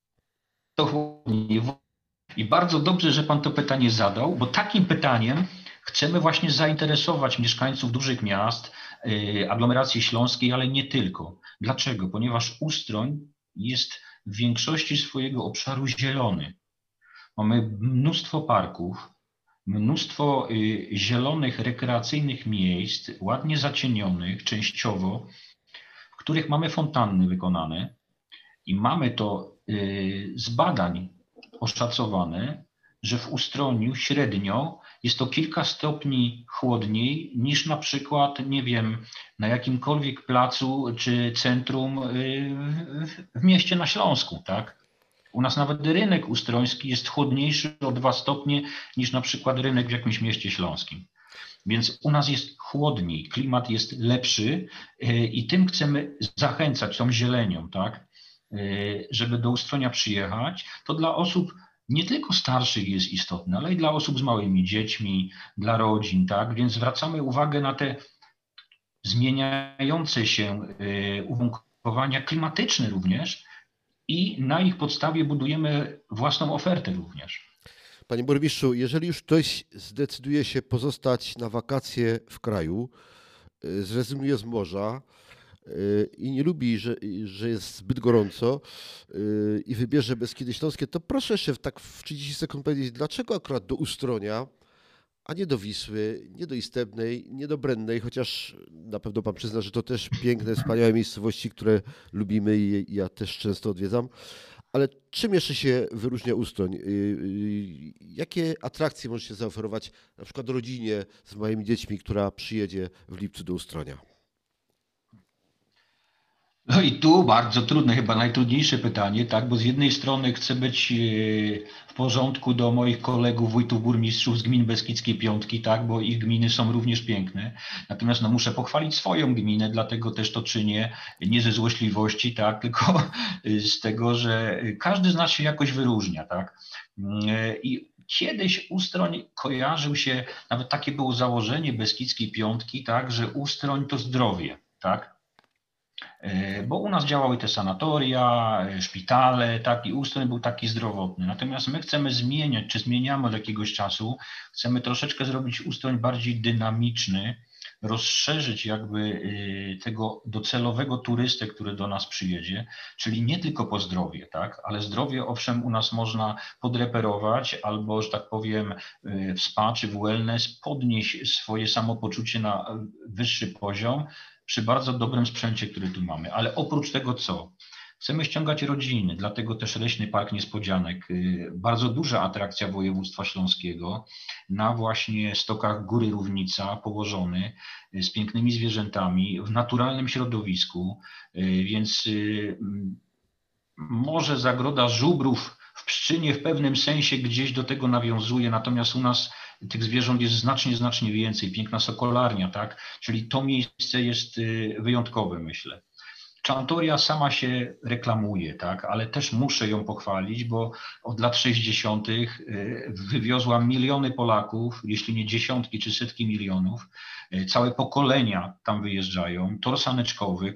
To chłodniej. I bardzo dobrze, że Pan to pytanie zadał, bo takim pytaniem chcemy właśnie zainteresować mieszkańców dużych miast, aglomeracji śląskiej, ale nie tylko. Dlaczego? Ponieważ Ustroń jest w większości swojego obszaru zielony. Mamy mnóstwo parków, mnóstwo zielonych, rekreacyjnych miejsc, ładnie zacienionych częściowo, w których mamy fontanny wykonane i mamy to z badań oszacowane, że w Ustroniu średnio jest to kilka stopni chłodniej niż na przykład, nie wiem, na jakimkolwiek placu czy centrum w mieście na Śląsku, tak? U nas nawet rynek ustroński jest chłodniejszy o 2 stopnie niż na przykład rynek w jakimś mieście śląskim. Więc u nas jest chłodniej, klimat jest lepszy i tym chcemy zachęcać tą zielenią, tak? Żeby do Ustronia przyjechać, to dla osób nie tylko starszych jest istotne, ale i dla osób z małymi dziećmi, dla rodzin, tak? Więc zwracamy uwagę na te zmieniające się uwarunkowania klimatyczne również i na ich podstawie budujemy własną ofertę również. Panie burmistrzu, jeżeli już ktoś zdecyduje się pozostać na wakacje w kraju, zrezygnuje z morza i nie lubi, że jest zbyt gorąco i wybierze Beskidy Śląskie, to proszę jeszcze tak w 30 sekund powiedzieć, dlaczego akurat do Ustronia, a nie do Wisły, nie do Istebnej, nie do Brennej, chociaż na pewno Pan przyzna, że to też piękne, wspaniałe miejscowości, które lubimy i ja też często odwiedzam. Ale czym jeszcze się wyróżnia Ustroń? Jakie atrakcje możecie zaoferować na przykład rodzinie z małymi dziećmi, która przyjedzie w lipcu do Ustronia? No i tu bardzo trudne, chyba najtrudniejsze pytanie, tak, bo z jednej strony chcę być w porządku do moich kolegów, wójtów, burmistrzów z gmin Beskidzkiej Piątki, tak, bo ich gminy są również piękne. Natomiast no, muszę pochwalić swoją gminę, dlatego też to czynię nie ze złośliwości, tak, tylko z tego, że każdy z nas się jakoś wyróżnia, tak. I kiedyś Ustroń kojarzył się, nawet takie było założenie Beskidzkiej Piątki, tak, że Ustroń to zdrowie, tak. Bo u nas działały te sanatoria, szpitale, tak, i ustrój był taki zdrowotny. Natomiast my chcemy zmieniać, czy zmieniamy od jakiegoś czasu, chcemy troszeczkę zrobić ustrój bardziej dynamiczny, rozszerzyć jakby tego docelowego turystę, który do nas przyjedzie, czyli nie tylko po zdrowie, tak, ale zdrowie owszem u nas można podreperować albo, że tak powiem, w spa czy w wellness podnieść swoje samopoczucie na wyższy poziom, przy bardzo dobrym sprzęcie, który tu mamy. Ale oprócz tego co? Chcemy ściągać rodziny, dlatego też Leśny Park Niespodzianek, bardzo duża atrakcja województwa śląskiego, na właśnie stokach Góry Równica położony, z pięknymi zwierzętami, w naturalnym środowisku, więc może zagroda żubrów w Pszczynie w pewnym sensie gdzieś do tego nawiązuje, natomiast u nas tych zwierząt jest znacznie więcej. Piękna sokolarnia, tak? Czyli to miejsce jest wyjątkowe, myślę. Czantoria sama się reklamuje, tak, ale też muszę ją pochwalić, bo od lat 60. wywiozła miliony Polaków, jeśli nie dziesiątki czy setki milionów. Całe pokolenia tam wyjeżdżają. Tor saneczkowy,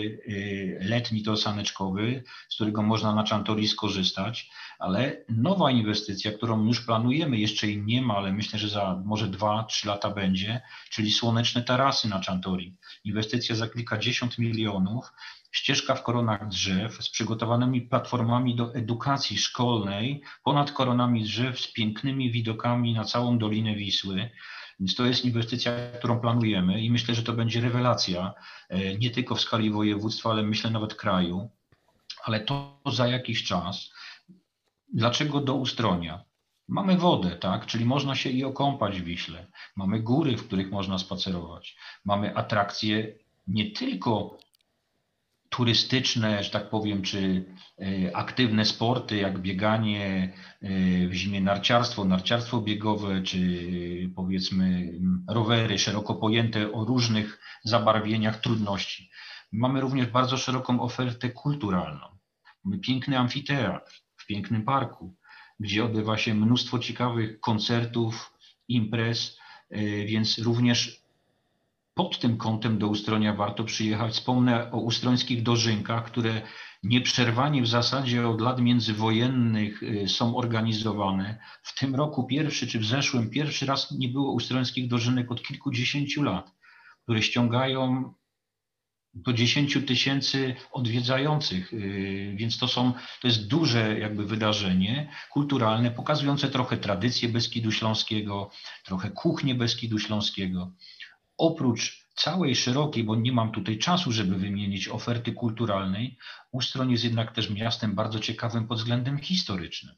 letni tor saneczkowy, z którego można na Czantorii skorzystać, ale nowa inwestycja, którą już planujemy, jeszcze jej nie ma, ale myślę, że za może 2-3 lata będzie, czyli słoneczne tarasy na Czantorii. Inwestycja za kilkadziesiąt milionów, ścieżka w koronach drzew z przygotowanymi platformami do edukacji szkolnej ponad koronami drzew z pięknymi widokami na całą Dolinę Wisły. Więc to jest inwestycja, którą planujemy i myślę, że to będzie rewelacja, nie tylko w skali województwa, ale myślę nawet kraju. Ale to za jakiś czas. Dlaczego do Ustronia? Mamy wodę, tak? Czyli można się i okąpać w Wiśle. Mamy góry, w których można spacerować. Mamy atrakcje nie tylko turystyczne, że tak powiem, czy aktywne sporty, jak bieganie w zimie, narciarstwo biegowe, czy powiedzmy rowery szeroko pojęte o różnych zabarwieniach trudności. Mamy również bardzo szeroką ofertę kulturalną. Mamy piękny amfiteatr w pięknym parku, gdzie odbywa się mnóstwo ciekawych koncertów, imprez, więc również pod tym kątem do Ustronia warto przyjechać. Wspomnę o ustrońskich dożynkach, które nieprzerwanie w zasadzie od lat międzywojennych są organizowane. W tym roku pierwszy, czy w zeszłym pierwszy raz nie było ustrońskich dożynek od kilkudziesięciu lat, które ściągają do 10 000 odwiedzających, więc to jest duże jakby wydarzenie kulturalne, pokazujące trochę tradycję Beskidu Śląskiego, trochę kuchnię Beskidu Śląskiego. Oprócz całej szerokiej, bo nie mam tutaj czasu, żeby wymienić oferty kulturalnej, Ustroń jest jednak też miastem bardzo ciekawym pod względem historycznym.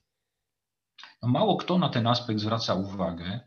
No mało kto na ten aspekt zwraca uwagę,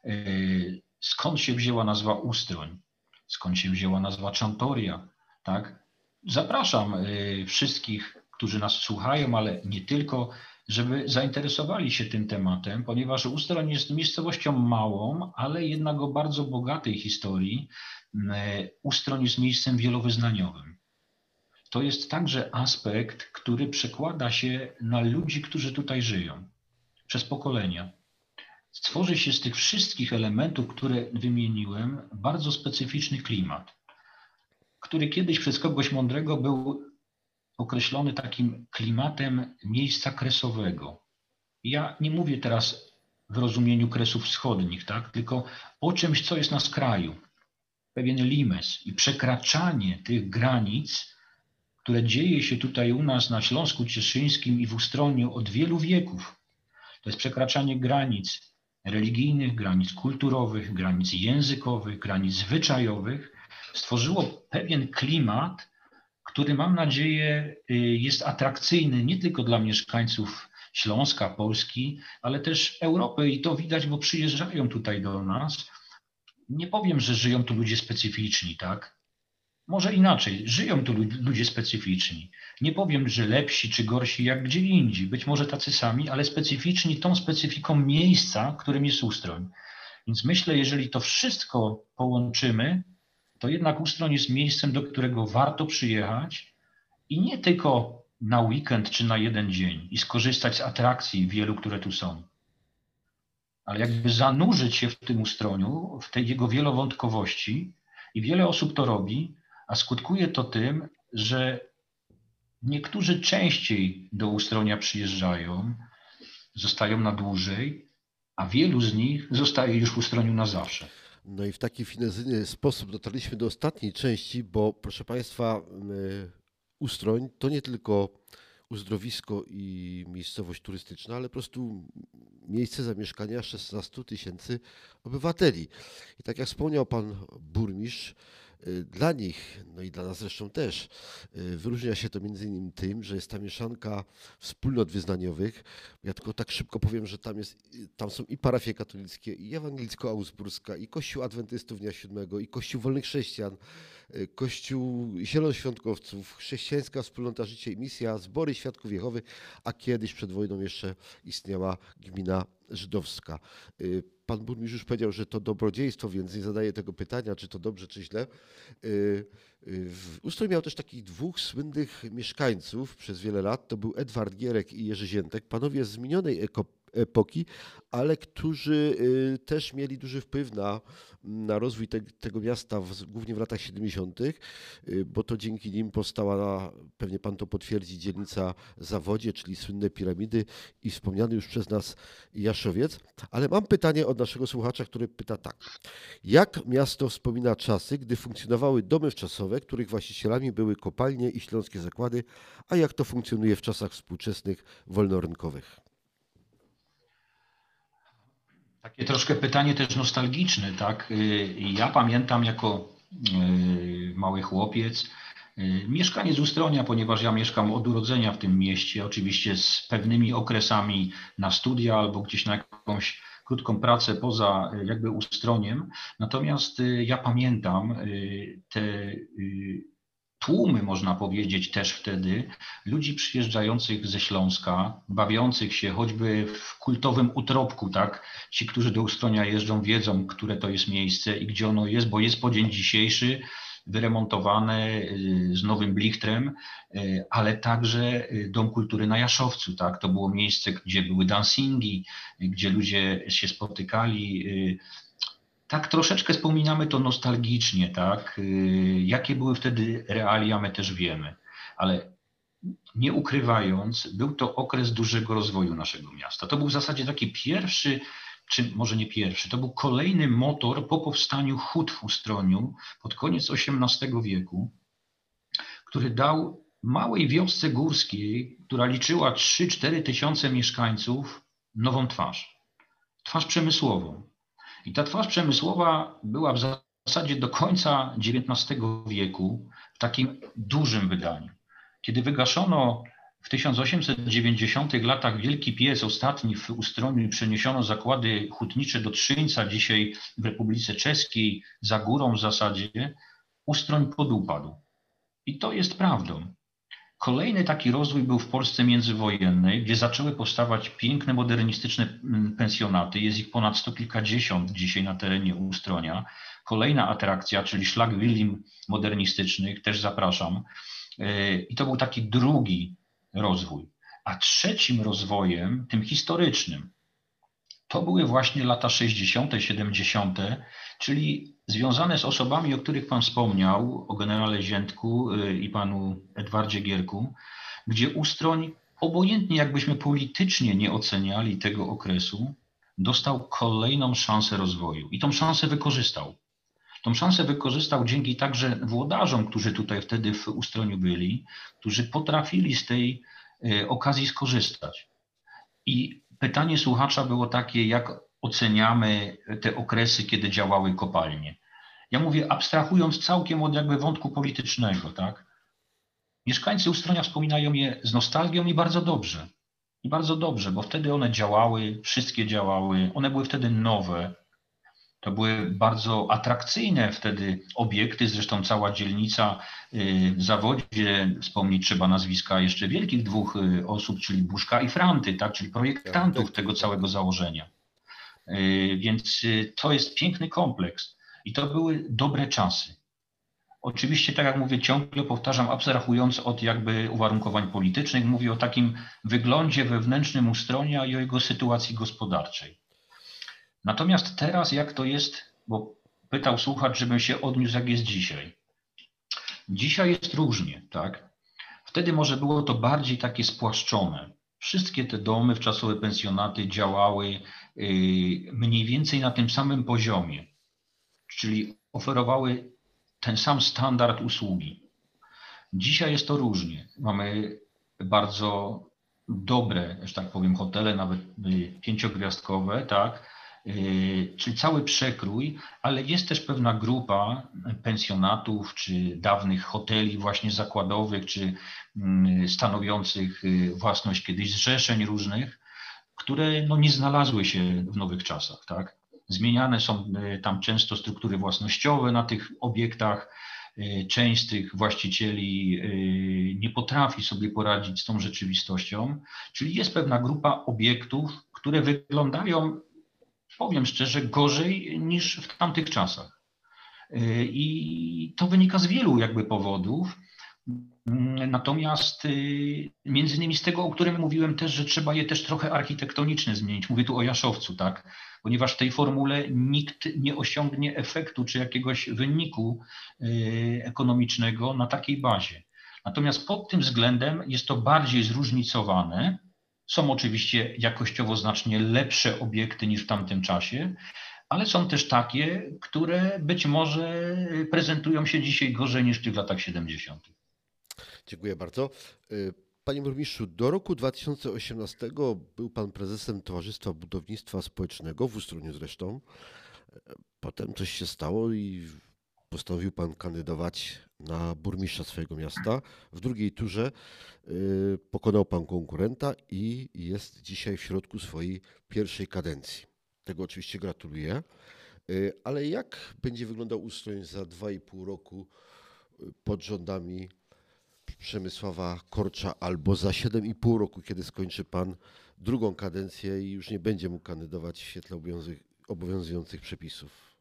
skąd się wzięła nazwa Ustroń, skąd się wzięła nazwa Czantoria, tak? Zapraszam wszystkich, którzy nas słuchają, ale nie tylko, żeby zainteresowali się tym tematem, ponieważ Ustroń jest miejscowością małą, ale jednak o bardzo bogatej historii. Ustroń jest miejscem wielowyznaniowym. To jest także aspekt, który przekłada się na ludzi, którzy tutaj żyją przez pokolenia. Stworzy się z tych wszystkich elementów, które wymieniłem, bardzo specyficzny klimat, który kiedyś przez kogoś mądrego był określony takim klimatem miejsca kresowego. Ja nie mówię teraz w rozumieniu Kresów Wschodnich, tak? Tylko o czymś, co jest na skraju. Pewien limes i przekraczanie tych granic, które dzieje się tutaj u nas na Śląsku Cieszyńskim i w Ustroniu od wielu wieków. To jest przekraczanie granic religijnych, granic kulturowych, granic językowych, granic zwyczajowych. Stworzyło pewien klimat, który mam nadzieję jest atrakcyjny nie tylko dla mieszkańców Śląska, Polski, ale też Europy i to widać, bo przyjeżdżają tutaj do nas. Nie powiem, że żyją tu ludzie specyficzni, tak? Może inaczej, żyją tu ludzie specyficzni. Nie powiem, że lepsi czy gorsi jak gdzie indziej, być może tacy sami, ale specyficzni tą specyfiką miejsca, którym jest Ustroń. Więc myślę, jeżeli to wszystko połączymy, to jednak Ustroń jest miejscem, do którego warto przyjechać i nie tylko na weekend czy na jeden dzień i skorzystać z atrakcji wielu, które tu są, ale jakby zanurzyć się w tym Ustroniu, w tej jego wielowątkowości i wiele osób to robi, a skutkuje to tym, że niektórzy częściej do Ustronia przyjeżdżają, zostają na dłużej, a wielu z nich zostaje już w Ustroniu na zawsze. No i w taki finezyjny sposób dotarliśmy do ostatniej części, bo proszę Państwa, Ustroń to nie tylko uzdrowisko i miejscowość turystyczna, ale po prostu miejsce zamieszkania 16 tysięcy obywateli. I tak jak wspomniał pan burmistrz, dla nich, no i dla nas zresztą też, wyróżnia się to między innymi tym, że jest ta mieszanka wspólnot wyznaniowych. Ja tylko tak szybko powiem, że tam są i parafie katolickie, i ewangelicko-augsburska, i Kościół Adwentystów Dnia Siódmego, i Kościół Wolnych Chrześcijan, Kościół Zielonoświątkowców, Chrześcijańska Wspólnota Życia i Misja, Zbory Świadków Jehowy, a kiedyś przed wojną jeszcze istniała gmina żydowska. Pan burmistrz już powiedział, że to dobrodziejstwo, więc nie zadaję tego pytania, czy to dobrze, czy źle. Ustrój miał też takich dwóch słynnych mieszkańców przez wiele lat. To był Edward Gierek i Jerzy Ziętek, panowie z minionej epoki, ale którzy też mieli duży wpływ na rozwój tego miasta, głównie w latach 70., bo to dzięki nim powstała, pewnie pan to potwierdzi, dzielnica Zawodzie, czyli słynne piramidy i wspomniany już przez nas Jaszowiec. Ale mam pytanie od naszego słuchacza, który pyta tak. Jak miasto wspomina czasy, gdy funkcjonowały domy wczasowe, których właścicielami były kopalnie i śląskie zakłady, a jak to funkcjonuje w czasach współczesnych, wolnorynkowych? Takie troszkę pytanie też nostalgiczne, tak? Ja pamiętam jako mały chłopiec, mieszkanie z Ustronia, ponieważ ja mieszkam od urodzenia w tym mieście, oczywiście z pewnymi okresami na studia albo gdzieś na jakąś krótką pracę poza jakby Ustroniem. Natomiast ja pamiętam te tłumy, można powiedzieć, też wtedy ludzi przyjeżdżających ze Śląska, bawiących się choćby w kultowym Utropku, tak? Ci, którzy do Ustronia jeżdżą, wiedzą, które to jest miejsce i gdzie ono jest, bo jest po dzień dzisiejszy wyremontowane z nowym blichtrem, ale także Dom Kultury na Jaszowcu, tak? To było miejsce, gdzie były dancingi, gdzie ludzie się spotykali. Tak troszeczkę wspominamy to nostalgicznie, tak? Jakie były wtedy realia, my też wiemy, ale nie ukrywając, był to okres dużego rozwoju naszego miasta. To był w zasadzie taki pierwszy, czy może nie pierwszy, to był kolejny motor po powstaniu hut w Ustroniu pod koniec XVIII wieku, który dał małej wiosce górskiej, która liczyła 3-4 tysiące mieszkańców, nową twarz. Twarz przemysłową. I ta twarz przemysłowa była w zasadzie do końca XIX wieku w takim dużym wydaniu. Kiedy wygaszono w 1890 latach Wielki Piec, ostatni w Ustroniu, i przeniesiono zakłady hutnicze do Trzyńca, dzisiaj w Republice Czeskiej, za górą w zasadzie, Ustroń podupadł. I to jest prawdą. Kolejny taki rozwój był w Polsce międzywojennej, gdzie zaczęły powstawać piękne, modernistyczne pensjonaty. Jest ich ponad 100 kilkadziesiąt dzisiaj na terenie Ustronia. Kolejna atrakcja, czyli szlak willim modernistycznych, też zapraszam. I to był taki drugi rozwój. A trzecim rozwojem, tym historycznym, to były właśnie lata 60., 70., czyli związane z osobami, o których pan wspomniał, o generale Ziętku i panu Edwardzie Gierku, gdzie Ustroń, obojętnie jakbyśmy politycznie nie oceniali tego okresu, dostał kolejną szansę rozwoju i tą szansę wykorzystał. Tą szansę wykorzystał dzięki także włodarzom, którzy tutaj wtedy w Ustroniu byli, którzy potrafili z tej okazji skorzystać. I pytanie słuchacza było takie, jak oceniamy te okresy, kiedy działały kopalnie. Ja mówię, abstrahując całkiem od jakby wątku politycznego, tak? Mieszkańcy Ustronia wspominają je z nostalgią i bardzo dobrze. I bardzo dobrze, bo wtedy one działały, wszystkie działały, one były wtedy nowe. To były bardzo atrakcyjne wtedy obiekty, zresztą cała dzielnica w Zawodzie, wspomnieć trzeba nazwiska jeszcze wielkich dwóch osób, czyli Buszka i Franty, tak, czyli projektantów tego całego założenia. Więc to jest piękny kompleks i to były dobre czasy. Oczywiście, tak jak mówię, ciągle powtarzam, abstrahując od jakby uwarunkowań politycznych, mówię o takim wyglądzie wewnętrznym Ustronia i o jego sytuacji gospodarczej. Natomiast teraz jak to jest, bo pytał słuchacz, żebym się odniósł, jak jest dzisiaj. Dzisiaj jest różnie, tak? Wtedy może było to bardziej takie spłaszczone. Wszystkie te domy, wczasowe pensjonaty działały mniej więcej na tym samym poziomie, czyli oferowały ten sam standard usługi. Dzisiaj jest to różnie. Mamy bardzo dobre, że tak powiem, hotele, nawet 5-gwiazdkowe, tak? Czyli cały przekrój, ale jest też pewna grupa pensjonatów czy dawnych hoteli właśnie zakładowych, czy stanowiących własność kiedyś zrzeszeń różnych, które no, nie znalazły się w nowych czasach, tak? Zmieniane są tam często struktury własnościowe na tych obiektach. Część z tych właścicieli nie potrafi sobie poradzić z tą rzeczywistością, czyli jest pewna grupa obiektów, które wyglądają, powiem szczerze, gorzej niż w tamtych czasach. I to wynika z wielu jakby powodów. Natomiast między innymi z tego, o którym mówiłem też, że trzeba je też trochę architektonicznie zmienić. Mówię tu o Jaszowcu, tak? Ponieważ w tej formule nikt nie osiągnie efektu czy jakiegoś wyniku ekonomicznego na takiej bazie. Natomiast pod tym względem jest to bardziej zróżnicowane. Są oczywiście jakościowo znacznie lepsze obiekty niż w tamtym czasie, ale są też takie, które być może prezentują się dzisiaj gorzej niż w tych latach 70. Dziękuję bardzo. Panie burmistrzu, do roku 2018 był pan prezesem Towarzystwa Budownictwa Społecznego, w Ustroniu zresztą. Potem coś się stało i postanowił pan kandydować na burmistrza swojego miasta. W drugiej turze pokonał pan konkurenta i jest dzisiaj w środku swojej pierwszej kadencji. Tego oczywiście gratuluję. Ale jak będzie wyglądał Ustroń za 2,5 roku pod rządami Przemysława Korcza, albo za 7,5 roku, kiedy skończy pan drugą kadencję i już nie będzie mógł kandydować w świetle obowiązujących przepisów?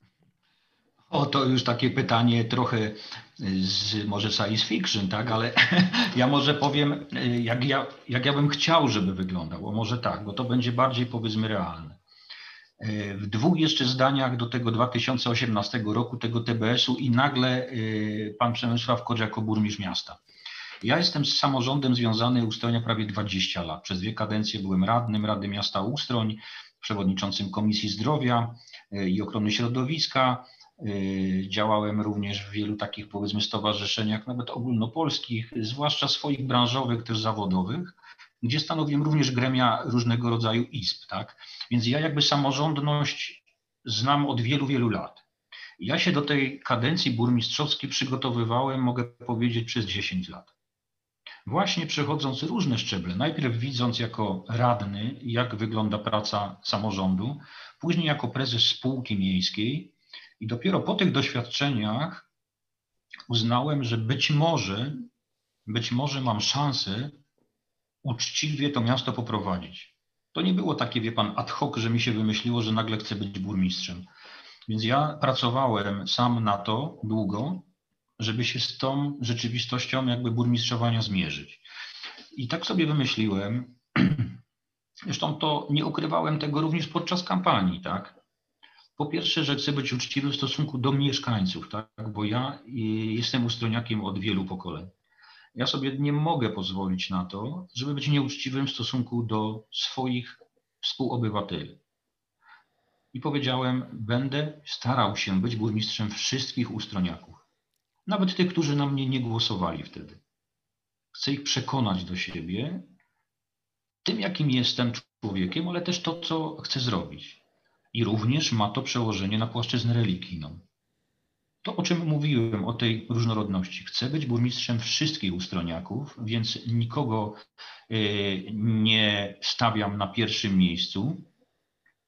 O, to już takie pytanie trochę z może science fiction, tak, ale ja może powiem, jak ja bym chciał, żeby wyglądał, może tak, bo to będzie bardziej, powiedzmy, realne. W dwóch jeszcze zdaniach do tego 2018 roku, tego TBS-u i nagle pan Przemysław Korcz jako burmistrz miasta. Ja jestem z samorządem związany Ustronia prawie 20 lat. Przez 2 kadencje byłem radnym Rady Miasta Ustroń, przewodniczącym Komisji Zdrowia i Ochrony Środowiska. Działałem również w wielu takich, powiedzmy, stowarzyszeniach, nawet ogólnopolskich, zwłaszcza swoich branżowych, też zawodowych, gdzie stanowiłem również gremia różnego rodzaju izb, tak? Więc ja jakby samorządność znam od wielu, wielu lat. Ja się do tej kadencji burmistrzowskiej przygotowywałem, mogę powiedzieć, przez 10 lat. Właśnie przechodząc różne szczeble, najpierw widząc jako radny, jak wygląda praca samorządu, później jako prezes spółki miejskiej i dopiero po tych doświadczeniach uznałem, że być może mam szansę uczciwie to miasto poprowadzić. To nie było takie, wie pan, ad hoc, że mi się wymyśliło, że nagle chcę być burmistrzem. Więc ja pracowałem sam na to długo, żeby się z tą rzeczywistością jakby burmistrzowania zmierzyć. I tak sobie wymyśliłem, zresztą to nie ukrywałem tego również podczas kampanii, tak? Po pierwsze, że chcę być uczciwy w stosunku do mieszkańców, tak? Bo ja jestem ustroniakiem od wielu pokoleń. Ja sobie nie mogę pozwolić na to, żeby być nieuczciwym w stosunku do swoich współobywateli. I powiedziałem, będę starał się być burmistrzem wszystkich ustroniaków. Nawet tych, którzy na mnie nie głosowali wtedy. Chcę ich przekonać do siebie, tym jakim jestem człowiekiem, ale też to, co chcę zrobić. I również ma to przełożenie na płaszczyznę religijną. To, o czym mówiłem, o tej różnorodności. Chcę być burmistrzem wszystkich ustroniaków, więc nikogo nie stawiam na pierwszym miejscu.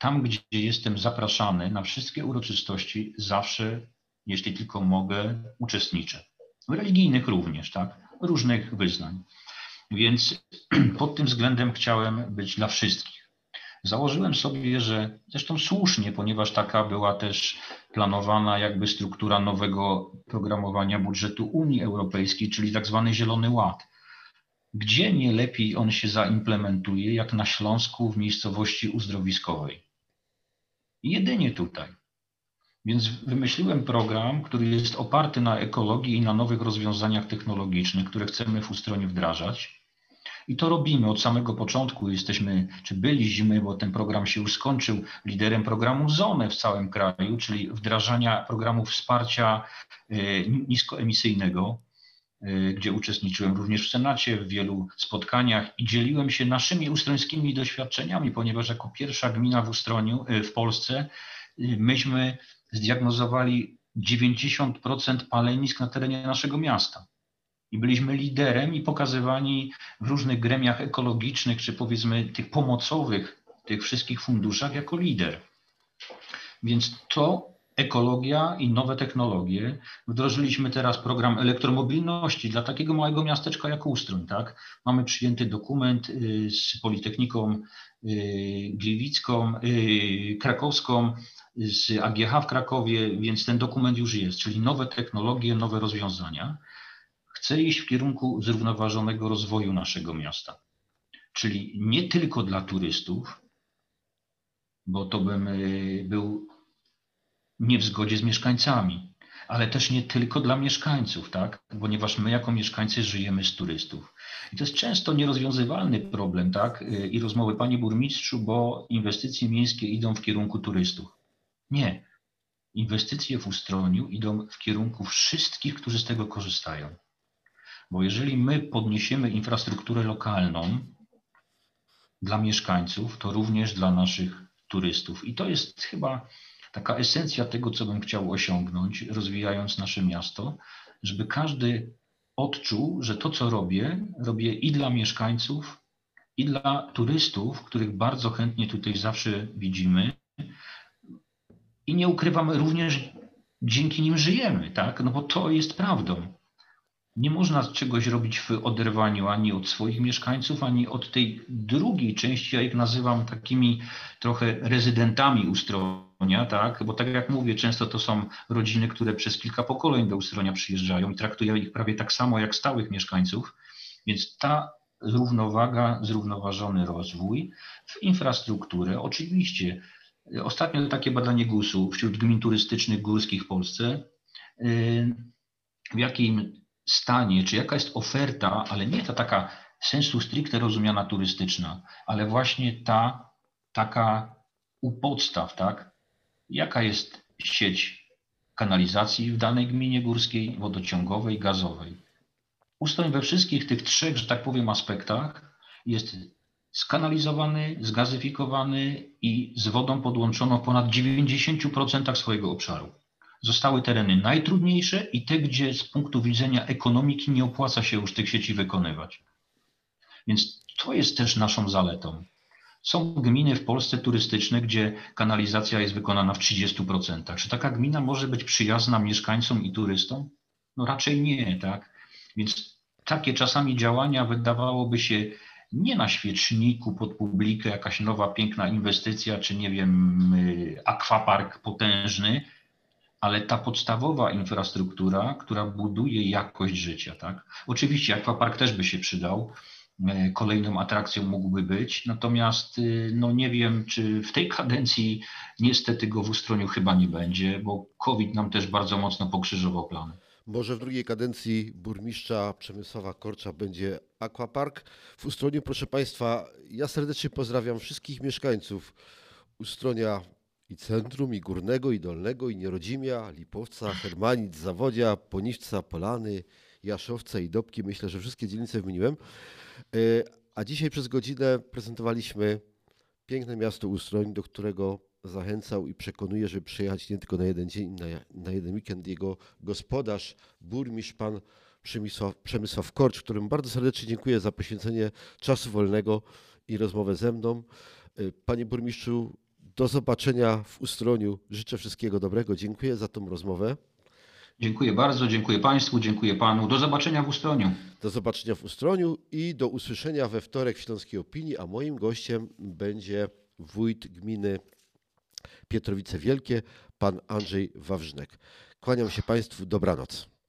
tam, gdzie jestem zapraszany na wszystkie uroczystości, zawsze, jeśli tylko mogę, uczestniczę. Religijnych również, tak? Różnych wyznań. Więc pod tym względem chciałem być dla wszystkich. Założyłem sobie, że zresztą słusznie, ponieważ taka była też planowana jakby struktura nowego programowania budżetu Unii Europejskiej, czyli tak zwany Zielony Ład. Gdzie nie lepiej on się zaimplementuje, jak na Śląsku w miejscowości uzdrowiskowej? Jedynie tutaj. Więc wymyśliłem program, który jest oparty na ekologii i na nowych rozwiązaniach technologicznych, które chcemy w Ustroniu wdrażać. I to robimy od samego początku. Jesteśmy, czy byliśmy, bo ten program się już skończył, liderem programu ZONE w całym kraju, czyli wdrażania programów wsparcia niskoemisyjnego, gdzie uczestniczyłem również w Senacie, w wielu spotkaniach i dzieliłem się naszymi ustrońskimi doświadczeniami, ponieważ jako pierwsza gmina w Ustroniu, w Polsce, myśmy zdiagnozowali 90% palenisk na terenie naszego miasta. I byliśmy liderem i pokazywani w różnych gremiach ekologicznych, czy powiedzmy tych pomocowych, tych wszystkich funduszach jako lider. Więc to ekologia i nowe technologie. Wdrożyliśmy teraz program elektromobilności dla takiego małego miasteczka jak Ustroń. Tak? Mamy przyjęty dokument z Politechniką Gliwicką, Krakowską, z AGH w Krakowie, więc ten dokument już jest, czyli nowe technologie, nowe rozwiązania. Chcę iść w kierunku zrównoważonego rozwoju naszego miasta, czyli nie tylko dla turystów, bo to bym był nie w zgodzie z mieszkańcami, ale też nie tylko dla mieszkańców, tak? Ponieważ my jako mieszkańcy żyjemy z turystów. I to jest często nierozwiązywalny problem, tak? I rozmowy, panie burmistrzu, bo inwestycje miejskie idą w kierunku turystów. Nie. Inwestycje w Ustroniu idą w kierunku wszystkich, którzy z tego korzystają. Bo jeżeli my podniesiemy infrastrukturę lokalną dla mieszkańców, to również dla naszych turystów. I to jest chyba taka esencja tego, co bym chciał osiągnąć, rozwijając nasze miasto, żeby każdy odczuł, że to, co robię i dla mieszkańców, i dla turystów, których bardzo chętnie tutaj zawsze widzimy. I nie ukrywam, również dzięki nim żyjemy, tak? No bo to jest prawdą. Nie można czegoś robić w oderwaniu ani od swoich mieszkańców, ani od tej drugiej części, ja ich nazywam takimi trochę rezydentami Ustronia, tak? Bo tak jak mówię, często to są rodziny, które przez kilka pokoleń do Ustronia przyjeżdżają i traktują ich prawie tak samo jak stałych mieszkańców, więc ta równowaga, zrównoważony rozwój w infrastrukturę, oczywiście. Ostatnio takie badanie GUS-u wśród gmin turystycznych górskich w Polsce, w jakim stanie, czy jaka jest oferta, ale nie ta taka sensu stricte rozumiana turystyczna, ale właśnie ta taka u podstaw, tak? Jaka jest sieć kanalizacji w danej gminie górskiej, wodociągowej, gazowej. Ustoń we wszystkich tych trzech, że tak powiem, aspektach jest skanalizowany, zgazyfikowany i z wodą podłączono w ponad 90% swojego obszaru. Zostały tereny najtrudniejsze i te, gdzie z punktu widzenia ekonomiki nie opłaca się już tych sieci wykonywać. Więc to jest też naszą zaletą. Są gminy w Polsce turystyczne, gdzie kanalizacja jest wykonana w 30%. Czy taka gmina może być przyjazna mieszkańcom i turystom? No raczej nie, tak? Więc takie czasami działania wydawałoby się nie na świeczniku pod publikę, jakaś nowa, piękna inwestycja, czy nie wiem, akwapark potężny, ale ta podstawowa infrastruktura, która buduje jakość życia, tak? Oczywiście akwapark też by się przydał, kolejną atrakcją mógłby być, natomiast no nie wiem, czy w tej kadencji niestety go w Ustroniu chyba nie będzie, bo COVID nam też bardzo mocno pokrzyżował plany. Może w drugiej kadencji burmistrza Przemysława Korcza będzie aquapark. W Ustroniu, proszę Państwa, ja serdecznie pozdrawiam wszystkich mieszkańców Ustronia i centrum, i górnego, i dolnego, i Nierodzimia, Lipowca, Hermanic, Zawodzia, Poniwca, Polany, Jaszowca i Dobki. Myślę, że wszystkie dzielnice wymieniłem. A dzisiaj przez godzinę prezentowaliśmy piękne miasto Ustroń, do którego zachęcał i przekonuje, żeby przyjechać nie tylko na jeden dzień, na jeden weekend jego gospodarz, burmistrz, pan Przemysław Korcz, któremu bardzo serdecznie dziękuję za poświęcenie czasu wolnego i rozmowę ze mną. Panie burmistrzu, Do zobaczenia w Ustroniu. Życzę wszystkiego dobrego. Dziękuję za tą rozmowę. Dziękuję bardzo, dziękuję Państwu, dziękuję Panu. Do zobaczenia w Ustroniu. Do zobaczenia w Ustroniu i do usłyszenia we wtorek w Śląskiej Opinii, a moim gościem będzie wójt gminy Pietrowice Wielkie, pan Andrzej Wawrzynek. Kłaniam się Państwu, dobranoc.